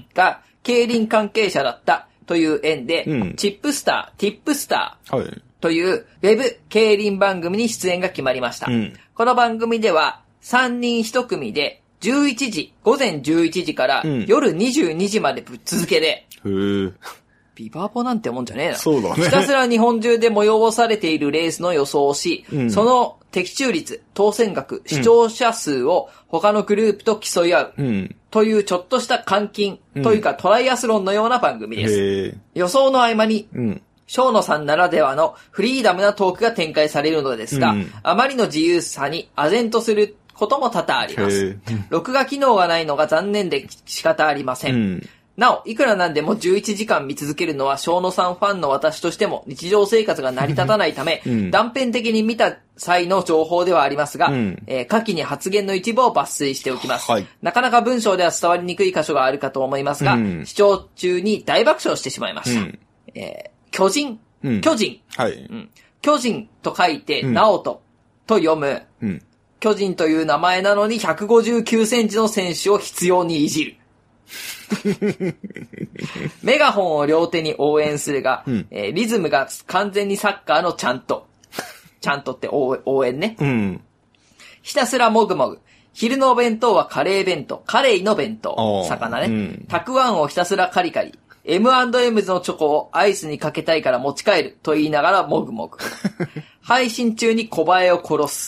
[SPEAKER 1] が競輪関係者だったという縁で、うん、チップスター、ティップスターというウェブ競輪番組に出演が決まりました。うん、この番組ではさんにんひと組でじゅういちじ、午前じゅういちじから夜にじゅうにじまでぶっ続けで、うんビバボなんてもんじゃねえな。
[SPEAKER 2] そうだね。
[SPEAKER 1] ひたすら日本中で催されているレースの予想をし、うん、その的中率、当選額、視聴者数を他のグループと競い合う。うん、というちょっとした換金、うん、というかトライアスロンのような番組です。予想の合間に、うん、生野さんならではのフリーダムなトークが展開されるのですが、うん、あまりの自由さに唖然とすることも多々あります。録画機能がないのが残念で仕方ありません。うんなお、いくらなんでもじゅういちじかん見続けるのは生野さんファンの私としても日常生活が成り立たないため、うん、断片的に見た際の情報ではありますが、うんえー、下記に発言の一部を抜粋しておきます、はい。なかなか文章では伝わりにくい箇所があるかと思いますが、うん、視聴中に大爆笑してしまいました。うんえー、巨人、うん、巨人、はいうん、巨人と書いて、直人と読む、うん、巨人という名前なのにひゃくごじゅうきゅうセンチの選手を必要にいじる。メガホンを両手に応援するが、うんえー、リズムが完全にサッカーのちゃんと。ちゃんとって応援ね、うん。ひたすらもぐもぐ。昼のお弁当はカレー弁当。カレイの弁当。魚ね、うん。たくあんをひたすらカリカリ。エムアンドエム のチョコをアイスにかけたいから持ち帰る。と言いながらもぐもぐ。配信中に小映えを殺す。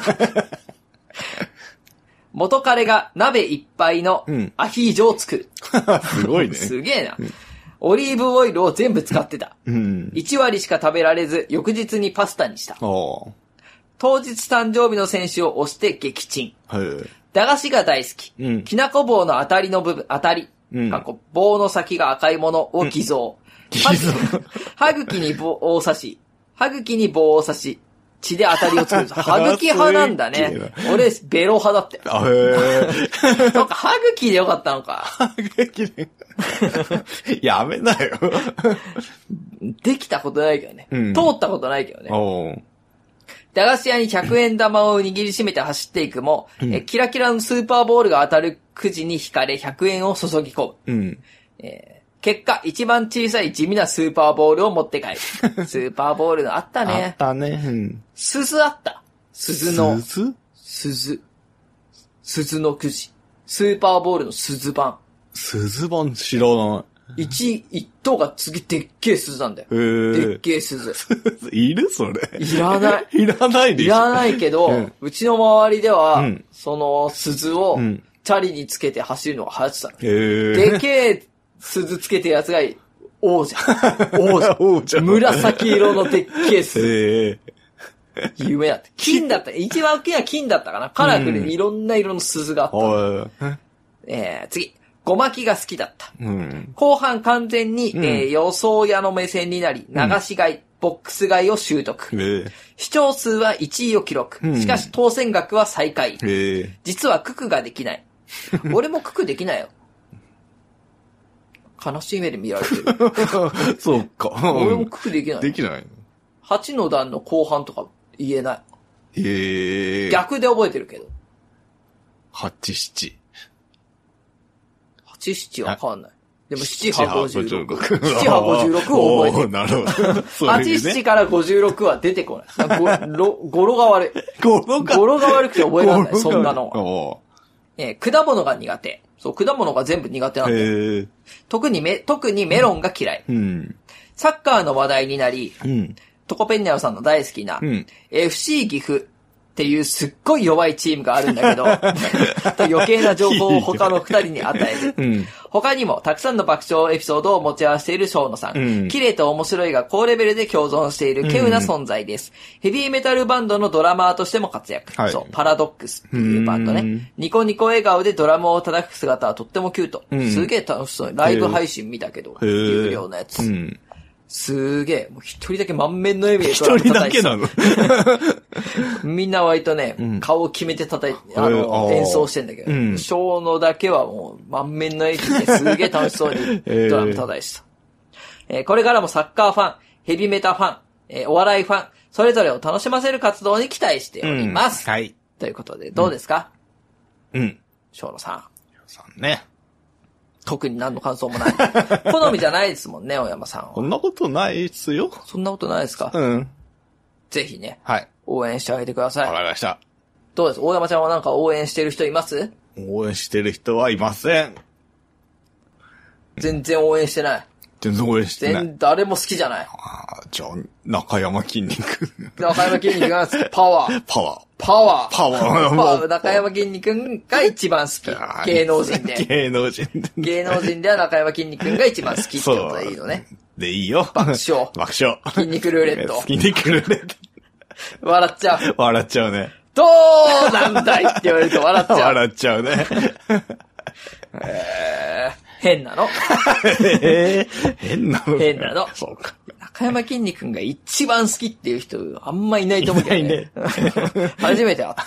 [SPEAKER 1] 元彼が鍋いっぱいのアヒージョを作る。
[SPEAKER 2] うん、すごいね。
[SPEAKER 1] すげえな、うん。オリーブオイルを全部使ってた。うん、いち割しか食べられず、翌日にパスタにした。当日誕生日の選手を押して撃沈。駄菓子が大好き。うん、きなこ棒の当たりの部分、当たり。うん、棒の先が赤いものを偽造。うん、歯茎に棒を刺し、歯茎に棒を刺し、血で当たりを作る。歯茎派なんだね。俺、ベロ派だって。あ、へぇ。なんか歯茎でよかったのか。
[SPEAKER 2] 歯茎で。やめなよ。
[SPEAKER 1] できたことないけどね。うん、通ったことないけどね。駄菓子屋にひゃくえん玉を握りしめて走っていくも、うん、えキラキラのスーパーボールが当たるくじに引かれひゃくえんを注ぎ込む。うんえー結果、一番小さい地味なスーパーボールを持って帰る。スーパーボールのあったね。
[SPEAKER 2] あったね。うん、
[SPEAKER 1] 鈴あった。鈴の。
[SPEAKER 2] 鈴
[SPEAKER 1] 鈴。鈴のくじ。スーパーボールの鈴版。
[SPEAKER 2] 鈴版知らない。
[SPEAKER 1] 一、一等が次でっけえ鈴なんだよ。へーでっけえ鈴。
[SPEAKER 2] いるそれ。
[SPEAKER 1] いらない。
[SPEAKER 2] いらないでしょ。
[SPEAKER 1] いらないけど、うん、うちの周りでは、うん、その鈴を、チャリにつけて走るのが流行ってたの。へーでけえ、鈴つけてるやつが王者。王者。王者。紫色のでっけえ鈴。 夢だった。金だった。一番大きな金だったかな。カラフルにいろんな色の鈴があった。
[SPEAKER 2] うん、
[SPEAKER 1] えー、次。ごまきが好きだった。
[SPEAKER 2] うん、
[SPEAKER 1] 後半完全に、うん、えー、予想屋の目線になり、流し買い、うん、ボックス買いを習得。えー、視聴数はいちいを記録。うん、しかし当選額は最下位。えー、実はククができない。俺もククできないよ。悲しい目で見られてる。
[SPEAKER 2] そうか。
[SPEAKER 1] 俺もククできない。
[SPEAKER 2] できない。
[SPEAKER 1] はちの段の後半とか言えない。
[SPEAKER 2] へえ。
[SPEAKER 1] 逆で覚えてるけど。
[SPEAKER 2] はち、なな。
[SPEAKER 1] はち、ななわかんない。でもななはごじゅうろく。ななはごじゅうろくを覚えてる。
[SPEAKER 2] なるほど。
[SPEAKER 1] はち、ななからごじゅうろくは出てこない。語呂が悪い。
[SPEAKER 2] 語呂が
[SPEAKER 1] 語呂が悪くて覚えられない。そんなのは。えー、果物が苦手。そう、果物が全部苦手なんだよ。特にメ、特にメロンが嫌い。うん、サッカーの話題になり、うん、トコペンニャオさんの大好きな、うん、エフシー 岐阜っていうすっごい弱いチームがあるんだけど、余計な情報を他の二人に与える。うん、他にもたくさんの爆笑エピソードを持ち合わせているショーノさん。うん、綺麗と面白いが高レベルで共存している稀有な存在です。うん、ヘビーメタルバンドのドラマーとしても活躍。はい、そう、パラドックスっていうバンドね。ニコニコ笑顔でドラムを叩く姿はとってもキュート。うん、すげえ楽しそう。ライブ配信見たけど、有料のやつ。うんすげえ、もう一人だけ満面の笑みで
[SPEAKER 2] ドラム叩いてた。一人だけ
[SPEAKER 1] なのみんな割とね、うん、顔を決めて叩いて、あの、演奏してんだけど、うん、小野だけはもう満面の笑みですげえ楽しそうにドラム叩いてた。えー、これからもサッカーファン、ヘビメタファン、えー、お笑いファン、それぞれを楽しませる活動に期待しております。
[SPEAKER 2] うん、はい。
[SPEAKER 1] ということで、どうですか
[SPEAKER 2] うん。
[SPEAKER 1] 小野さん。
[SPEAKER 2] 小野さんね。
[SPEAKER 1] 特に何の感想もない。好みじゃないですもんね、大山さんは。
[SPEAKER 2] そんなことないっすよ。
[SPEAKER 1] そんなことないですか？
[SPEAKER 2] うん。
[SPEAKER 1] ぜひね。
[SPEAKER 2] はい。
[SPEAKER 1] 応援してあげてください。
[SPEAKER 2] わかりました。
[SPEAKER 1] どうです大山ちゃんはなんか応援してる人います？
[SPEAKER 2] 応援してる人はいません。
[SPEAKER 1] 全然応援してない。
[SPEAKER 2] 全然応援してない。
[SPEAKER 1] 全然誰も好きじゃない。
[SPEAKER 2] ああ、じゃあ、中山筋肉。
[SPEAKER 1] 中山筋肉がパワー。
[SPEAKER 2] パワー。
[SPEAKER 1] パワー。
[SPEAKER 2] パワー。
[SPEAKER 1] パワー。中山筋肉が一番好き。芸能人で。
[SPEAKER 2] 芸能人で。
[SPEAKER 1] 芸能人では中山筋肉が一番好きってことでいいのね。
[SPEAKER 2] でいいよ。
[SPEAKER 1] 爆笑。
[SPEAKER 2] 爆笑。
[SPEAKER 1] 筋肉ルーレット。
[SPEAKER 2] 筋肉ルーレット。
[SPEAKER 1] 笑っちゃう。
[SPEAKER 2] 笑っちゃうね。
[SPEAKER 1] どうなんだいって言われると笑っちゃう。
[SPEAKER 2] 笑っちゃうね。
[SPEAKER 1] えー、変なの。
[SPEAKER 2] えー、変なの。
[SPEAKER 1] 変なの。
[SPEAKER 2] そうか。
[SPEAKER 1] 中山筋肉が一番好きっていう人あんまいないと思うけどね。いないね。初めて会った。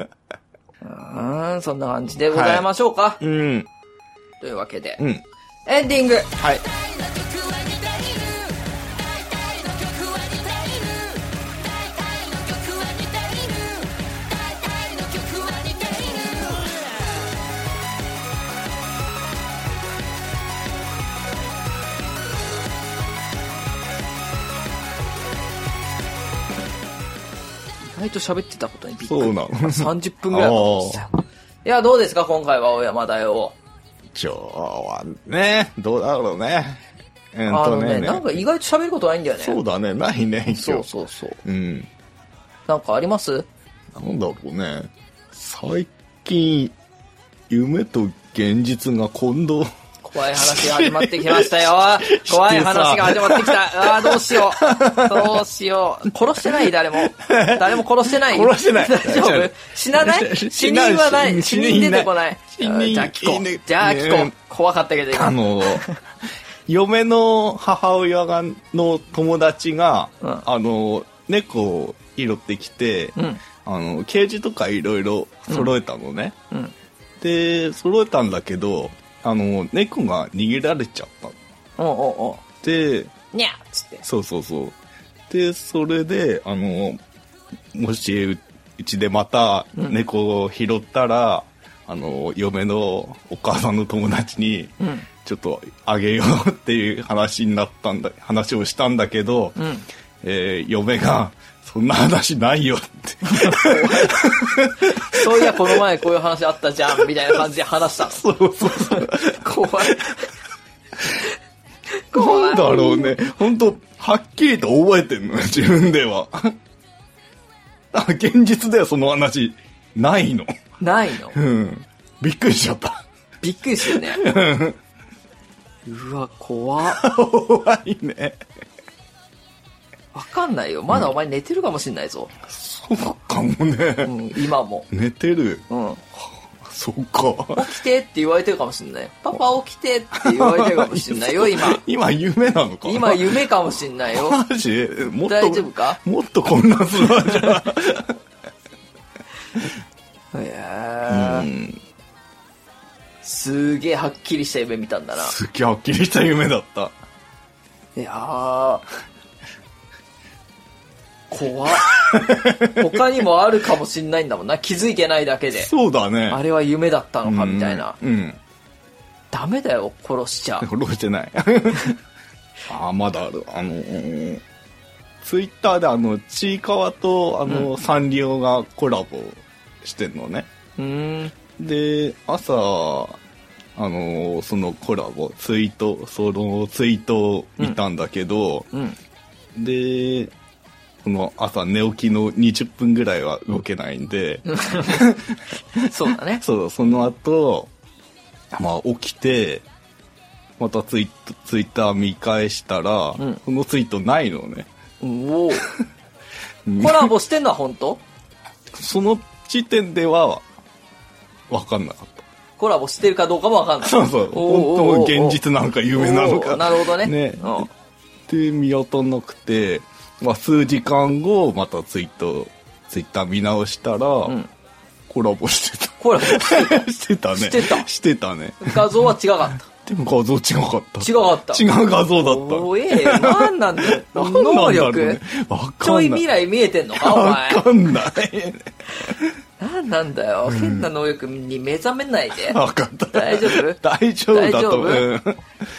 [SPEAKER 1] うん、そんな感じでございましょうか。はい、
[SPEAKER 2] うん。
[SPEAKER 1] というわけで、
[SPEAKER 2] うん、
[SPEAKER 1] エンディング。
[SPEAKER 2] はい。
[SPEAKER 1] 意外と喋ってたことにびっくり。
[SPEAKER 2] そうなの。
[SPEAKER 1] さんじゅっぷんぐらいかかった。いや、どうですか今回は大山だよ。
[SPEAKER 2] 今日はね、どうだろうね。
[SPEAKER 1] えー、あのね、なんか意外と喋ることないんだよね。
[SPEAKER 2] そうだね、ないね、今日。
[SPEAKER 1] そうそうそう。
[SPEAKER 2] うん。
[SPEAKER 1] なんかあります？
[SPEAKER 2] なんだろうね。最近、夢と現実が混同。
[SPEAKER 1] 怖い話が始まってきましたよ。怖い話が始まってきた。ああ、どうしよう。どうしよう。殺してない誰も。誰も殺してない。
[SPEAKER 2] 殺してない。
[SPEAKER 1] 大丈夫？死なない？死人はない。死人出てこない。
[SPEAKER 2] 死人。
[SPEAKER 1] じゃあ聞こう。じゃあ聞こう。怖かったけど今。
[SPEAKER 2] あの、嫁の母親がの友達が、うん、あの、猫を拾ってきて、うん、あの、ケージとかいろいろ揃えたのね。うんうん、で、揃えたんだけど、あの、猫が逃げられちゃった。
[SPEAKER 1] おうおうおう。
[SPEAKER 2] で、
[SPEAKER 1] にゃっつって。
[SPEAKER 2] そうそうそう。で、それで、あの、もしう、うちでまた猫を拾ったら、うん、あの、嫁のお母さんの友達に、ちょっとあげようっていう話になったんだ、話をしたんだけど、うん、えー、嫁が、そんな話ないよって。
[SPEAKER 1] そういや、この前こういう話あったじゃん、みたいな感じで話したの。
[SPEAKER 2] そうそうそう。
[SPEAKER 1] 怖い。
[SPEAKER 2] 怖い。なんだろうね。本当はっきりと覚えてるの、自分では。現実ではその話、ないの。
[SPEAKER 1] ないの？
[SPEAKER 2] うん。びっくりしちゃった。
[SPEAKER 1] びっくりするね。うわ、怖っ。
[SPEAKER 2] 怖いね。
[SPEAKER 1] わかんないよ。まだお前寝てるかもしんないぞ。
[SPEAKER 2] うん、そうかもね。
[SPEAKER 1] うん、今も。
[SPEAKER 2] 寝てる。
[SPEAKER 1] うん。
[SPEAKER 2] そうか。
[SPEAKER 1] 起きてって言われてるかもしんない。パパ起きてって言われてるかもしんないよ、今。
[SPEAKER 2] 今夢なのか。
[SPEAKER 1] 今夢かもしんないよ。
[SPEAKER 2] マジ？もっと
[SPEAKER 1] 大丈夫か？
[SPEAKER 2] もっと混乱するわ、じゃあ。
[SPEAKER 1] へー。すげえはっきりした夢見たんだな。
[SPEAKER 2] すげえはっきりした夢だった。
[SPEAKER 1] いやー。怖っ。他にもあるかもしんないんだもんな。気づいてないだけで。
[SPEAKER 2] そうだね。
[SPEAKER 1] あれは夢だったのかみたいな。
[SPEAKER 2] うん。うん、
[SPEAKER 1] ダメだよ、殺しちゃ。
[SPEAKER 2] 殺してない。あ、まだある。あのー、ツイッターであの、ちいかわとあの、うん、サンリオがコラボしてんのね。
[SPEAKER 1] うーん。
[SPEAKER 2] で、朝、あのー、そのコラボ、ツイート、そのツイートを見たんだけど、
[SPEAKER 1] うんうん、
[SPEAKER 2] で、この朝寝起きのにじゅっぷんぐらいは動けないんで、
[SPEAKER 1] そうだね。
[SPEAKER 2] そう、その後、まあ起きて、またツイッター、ツイッター見返したら、うん、このツイートないのね。
[SPEAKER 1] おお。コラボしてんのは本当？
[SPEAKER 2] その時点では、わかんなかった。
[SPEAKER 1] コラボしてるかどうかもわかんない。
[SPEAKER 2] そうそう。本当現実なのか夢なのか。
[SPEAKER 1] なるほどね。
[SPEAKER 2] ね。で、見当たんなくて、まあ、数時間後、またツイート、ツイッター見直したら、うん、コラボしてた。
[SPEAKER 1] コラボしてた
[SPEAKER 2] してたね。
[SPEAKER 1] してた。
[SPEAKER 2] してたね。
[SPEAKER 1] 画像は違かった。
[SPEAKER 2] でも画像違かった。
[SPEAKER 1] 違かった。
[SPEAKER 2] 違う画像だった。
[SPEAKER 1] おえー、なんなんだよ。能力、ね、ちょい未来見えてんのかお前。
[SPEAKER 2] わかんない。
[SPEAKER 1] なんなんだよ、うん。変な能力に目覚めないで。
[SPEAKER 2] わかった。
[SPEAKER 1] 大丈夫？
[SPEAKER 2] 大丈夫だと思う。いや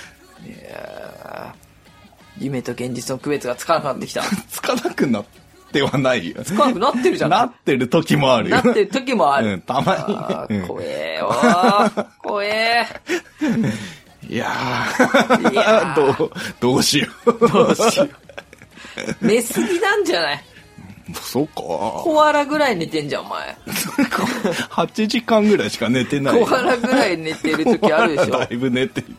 [SPEAKER 1] 夢と現実の区別がつかなくなってきた。
[SPEAKER 2] つかなくなってはないよ。
[SPEAKER 1] つかなくなってるじゃん。
[SPEAKER 2] なってる時もあるよ。
[SPEAKER 1] なってる時もある。
[SPEAKER 2] うん、たま
[SPEAKER 1] に、ね。怖えよー。怖え
[SPEAKER 2] ー。いやー。いやーどう、どうしよう。
[SPEAKER 1] どうしよう。寝すぎなんじゃない？
[SPEAKER 2] そうか。
[SPEAKER 1] コアラぐらい寝てんじゃん、お前。
[SPEAKER 2] はちじかんぐらいしか寝てない。
[SPEAKER 1] コアラぐらい寝てる時あるでしょ。
[SPEAKER 2] だいぶ寝てる。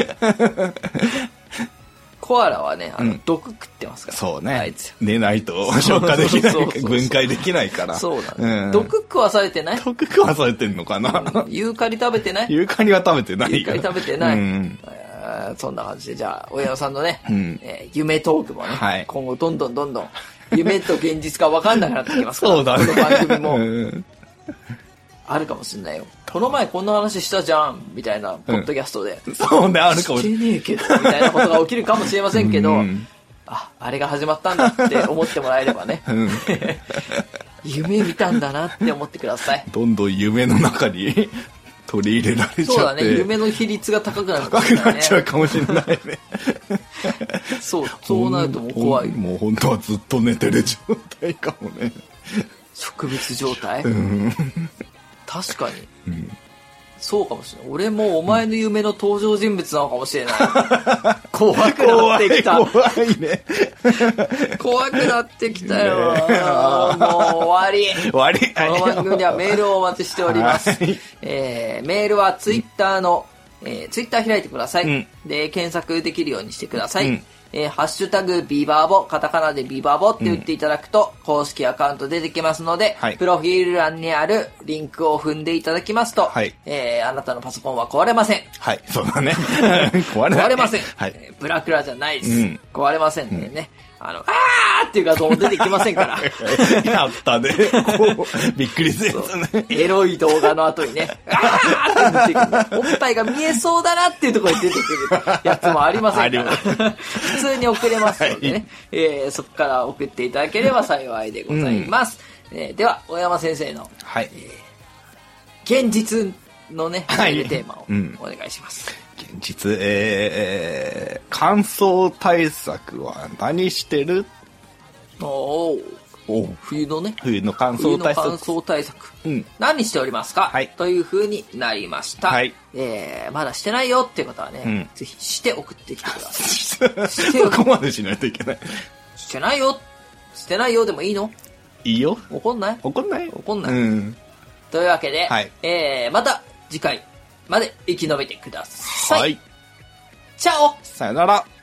[SPEAKER 1] コアラはね、あの、うん、毒食ってますから。
[SPEAKER 2] そうね。
[SPEAKER 1] あいつ。
[SPEAKER 2] 寝ないと消化できない、分解できないから。
[SPEAKER 1] そうだね、うん。毒食わされてない？
[SPEAKER 2] 毒食わされてんのかな、
[SPEAKER 1] うん、ユーカリ食べてない？
[SPEAKER 2] ユーカリは食べてない。
[SPEAKER 1] ユーカリ食べてない。うん、そんな感じで、じゃあ、親野さんのね、うんえー、夢トークもね、はい、今後どんどんどんどん、夢と現実が分かんなくなってきますから。
[SPEAKER 2] そうだね。
[SPEAKER 1] この番組も、うん、あるかもしんないよ。この前こんな話したじゃんみたいなポッドキャストで、
[SPEAKER 2] うん、そうね、あるかもし
[SPEAKER 1] れない。してねえけどみたいなことが起きるかもしれませんけど、うん、あ、あれが始まったんだって思ってもらえればね、うん、夢見たんだなって思ってください。
[SPEAKER 2] どんどん夢の中に取り入れられちゃって、
[SPEAKER 1] そうだね、夢の比率が高くなる、ね、
[SPEAKER 2] 高くなっちゃうかもしれないね。
[SPEAKER 1] そう、そうなるともう怖い。
[SPEAKER 2] もう本当はずっと寝てる状態かもね。
[SPEAKER 1] 植物状態。
[SPEAKER 2] うん
[SPEAKER 1] 確かに、うん、そうかもしれない。俺もお前の夢の登場人物なのかもしれない。怖くなってきた。
[SPEAKER 2] 怖い、怖いね。
[SPEAKER 1] 怖くなってきたよ。ね、もう終わり。
[SPEAKER 2] 終わり。
[SPEAKER 1] この番組ではメールをお待ちしております。えー、メールはツイッターの、えー、ツイッター開いてください、うん、で検索できるようにしてください、うんえー、ハッシュタグビバーボ、カタカナでビバーボって打っていただくと、公式アカウント出てきますので、はい、プロフィール欄にあるリンクを踏んでいただきますと、はいえー、あなたのパソコンは壊れません。
[SPEAKER 2] はい、そうだね。壊れ
[SPEAKER 1] 壊れません、
[SPEAKER 2] はい
[SPEAKER 1] えー。ブラクラじゃないです。うん、壊れませんね。うんあの、あーっていう画像も出てきませんから。
[SPEAKER 2] やったね。びっくりするやつね。
[SPEAKER 1] エロい動画の後にね、あーって出てくる。おっぱいが見えそうだなっていうところに出てくるやつもありませんから。普通に送れますのでね、はいえー、そこから送っていただければ幸いでございます。うんえー、では、小山先生の、
[SPEAKER 2] はい
[SPEAKER 1] えー、現実のね、はい、テーマをお願いします。
[SPEAKER 2] うん現実、えー、乾燥対策は何してる？
[SPEAKER 1] おお冬のね
[SPEAKER 2] 冬の乾燥対策
[SPEAKER 1] 冬の乾燥対策、
[SPEAKER 2] うん、
[SPEAKER 1] 何しておりますか、
[SPEAKER 2] はい、
[SPEAKER 1] という風になりました、
[SPEAKER 2] はい
[SPEAKER 1] えー、まだしてないよっていう方はね、うん、ぜひして送ってきてください。
[SPEAKER 2] してそこまでしないといけない。
[SPEAKER 1] してないよしてないよでもいいの？
[SPEAKER 2] いいよ。
[SPEAKER 1] 怒んない
[SPEAKER 2] 怒んない
[SPEAKER 1] 怒んない、
[SPEAKER 2] うん、
[SPEAKER 1] というわけで、
[SPEAKER 2] はい
[SPEAKER 1] えー、また次回まで生き延びてください。
[SPEAKER 2] はい。
[SPEAKER 1] チャオ。
[SPEAKER 2] さよなら。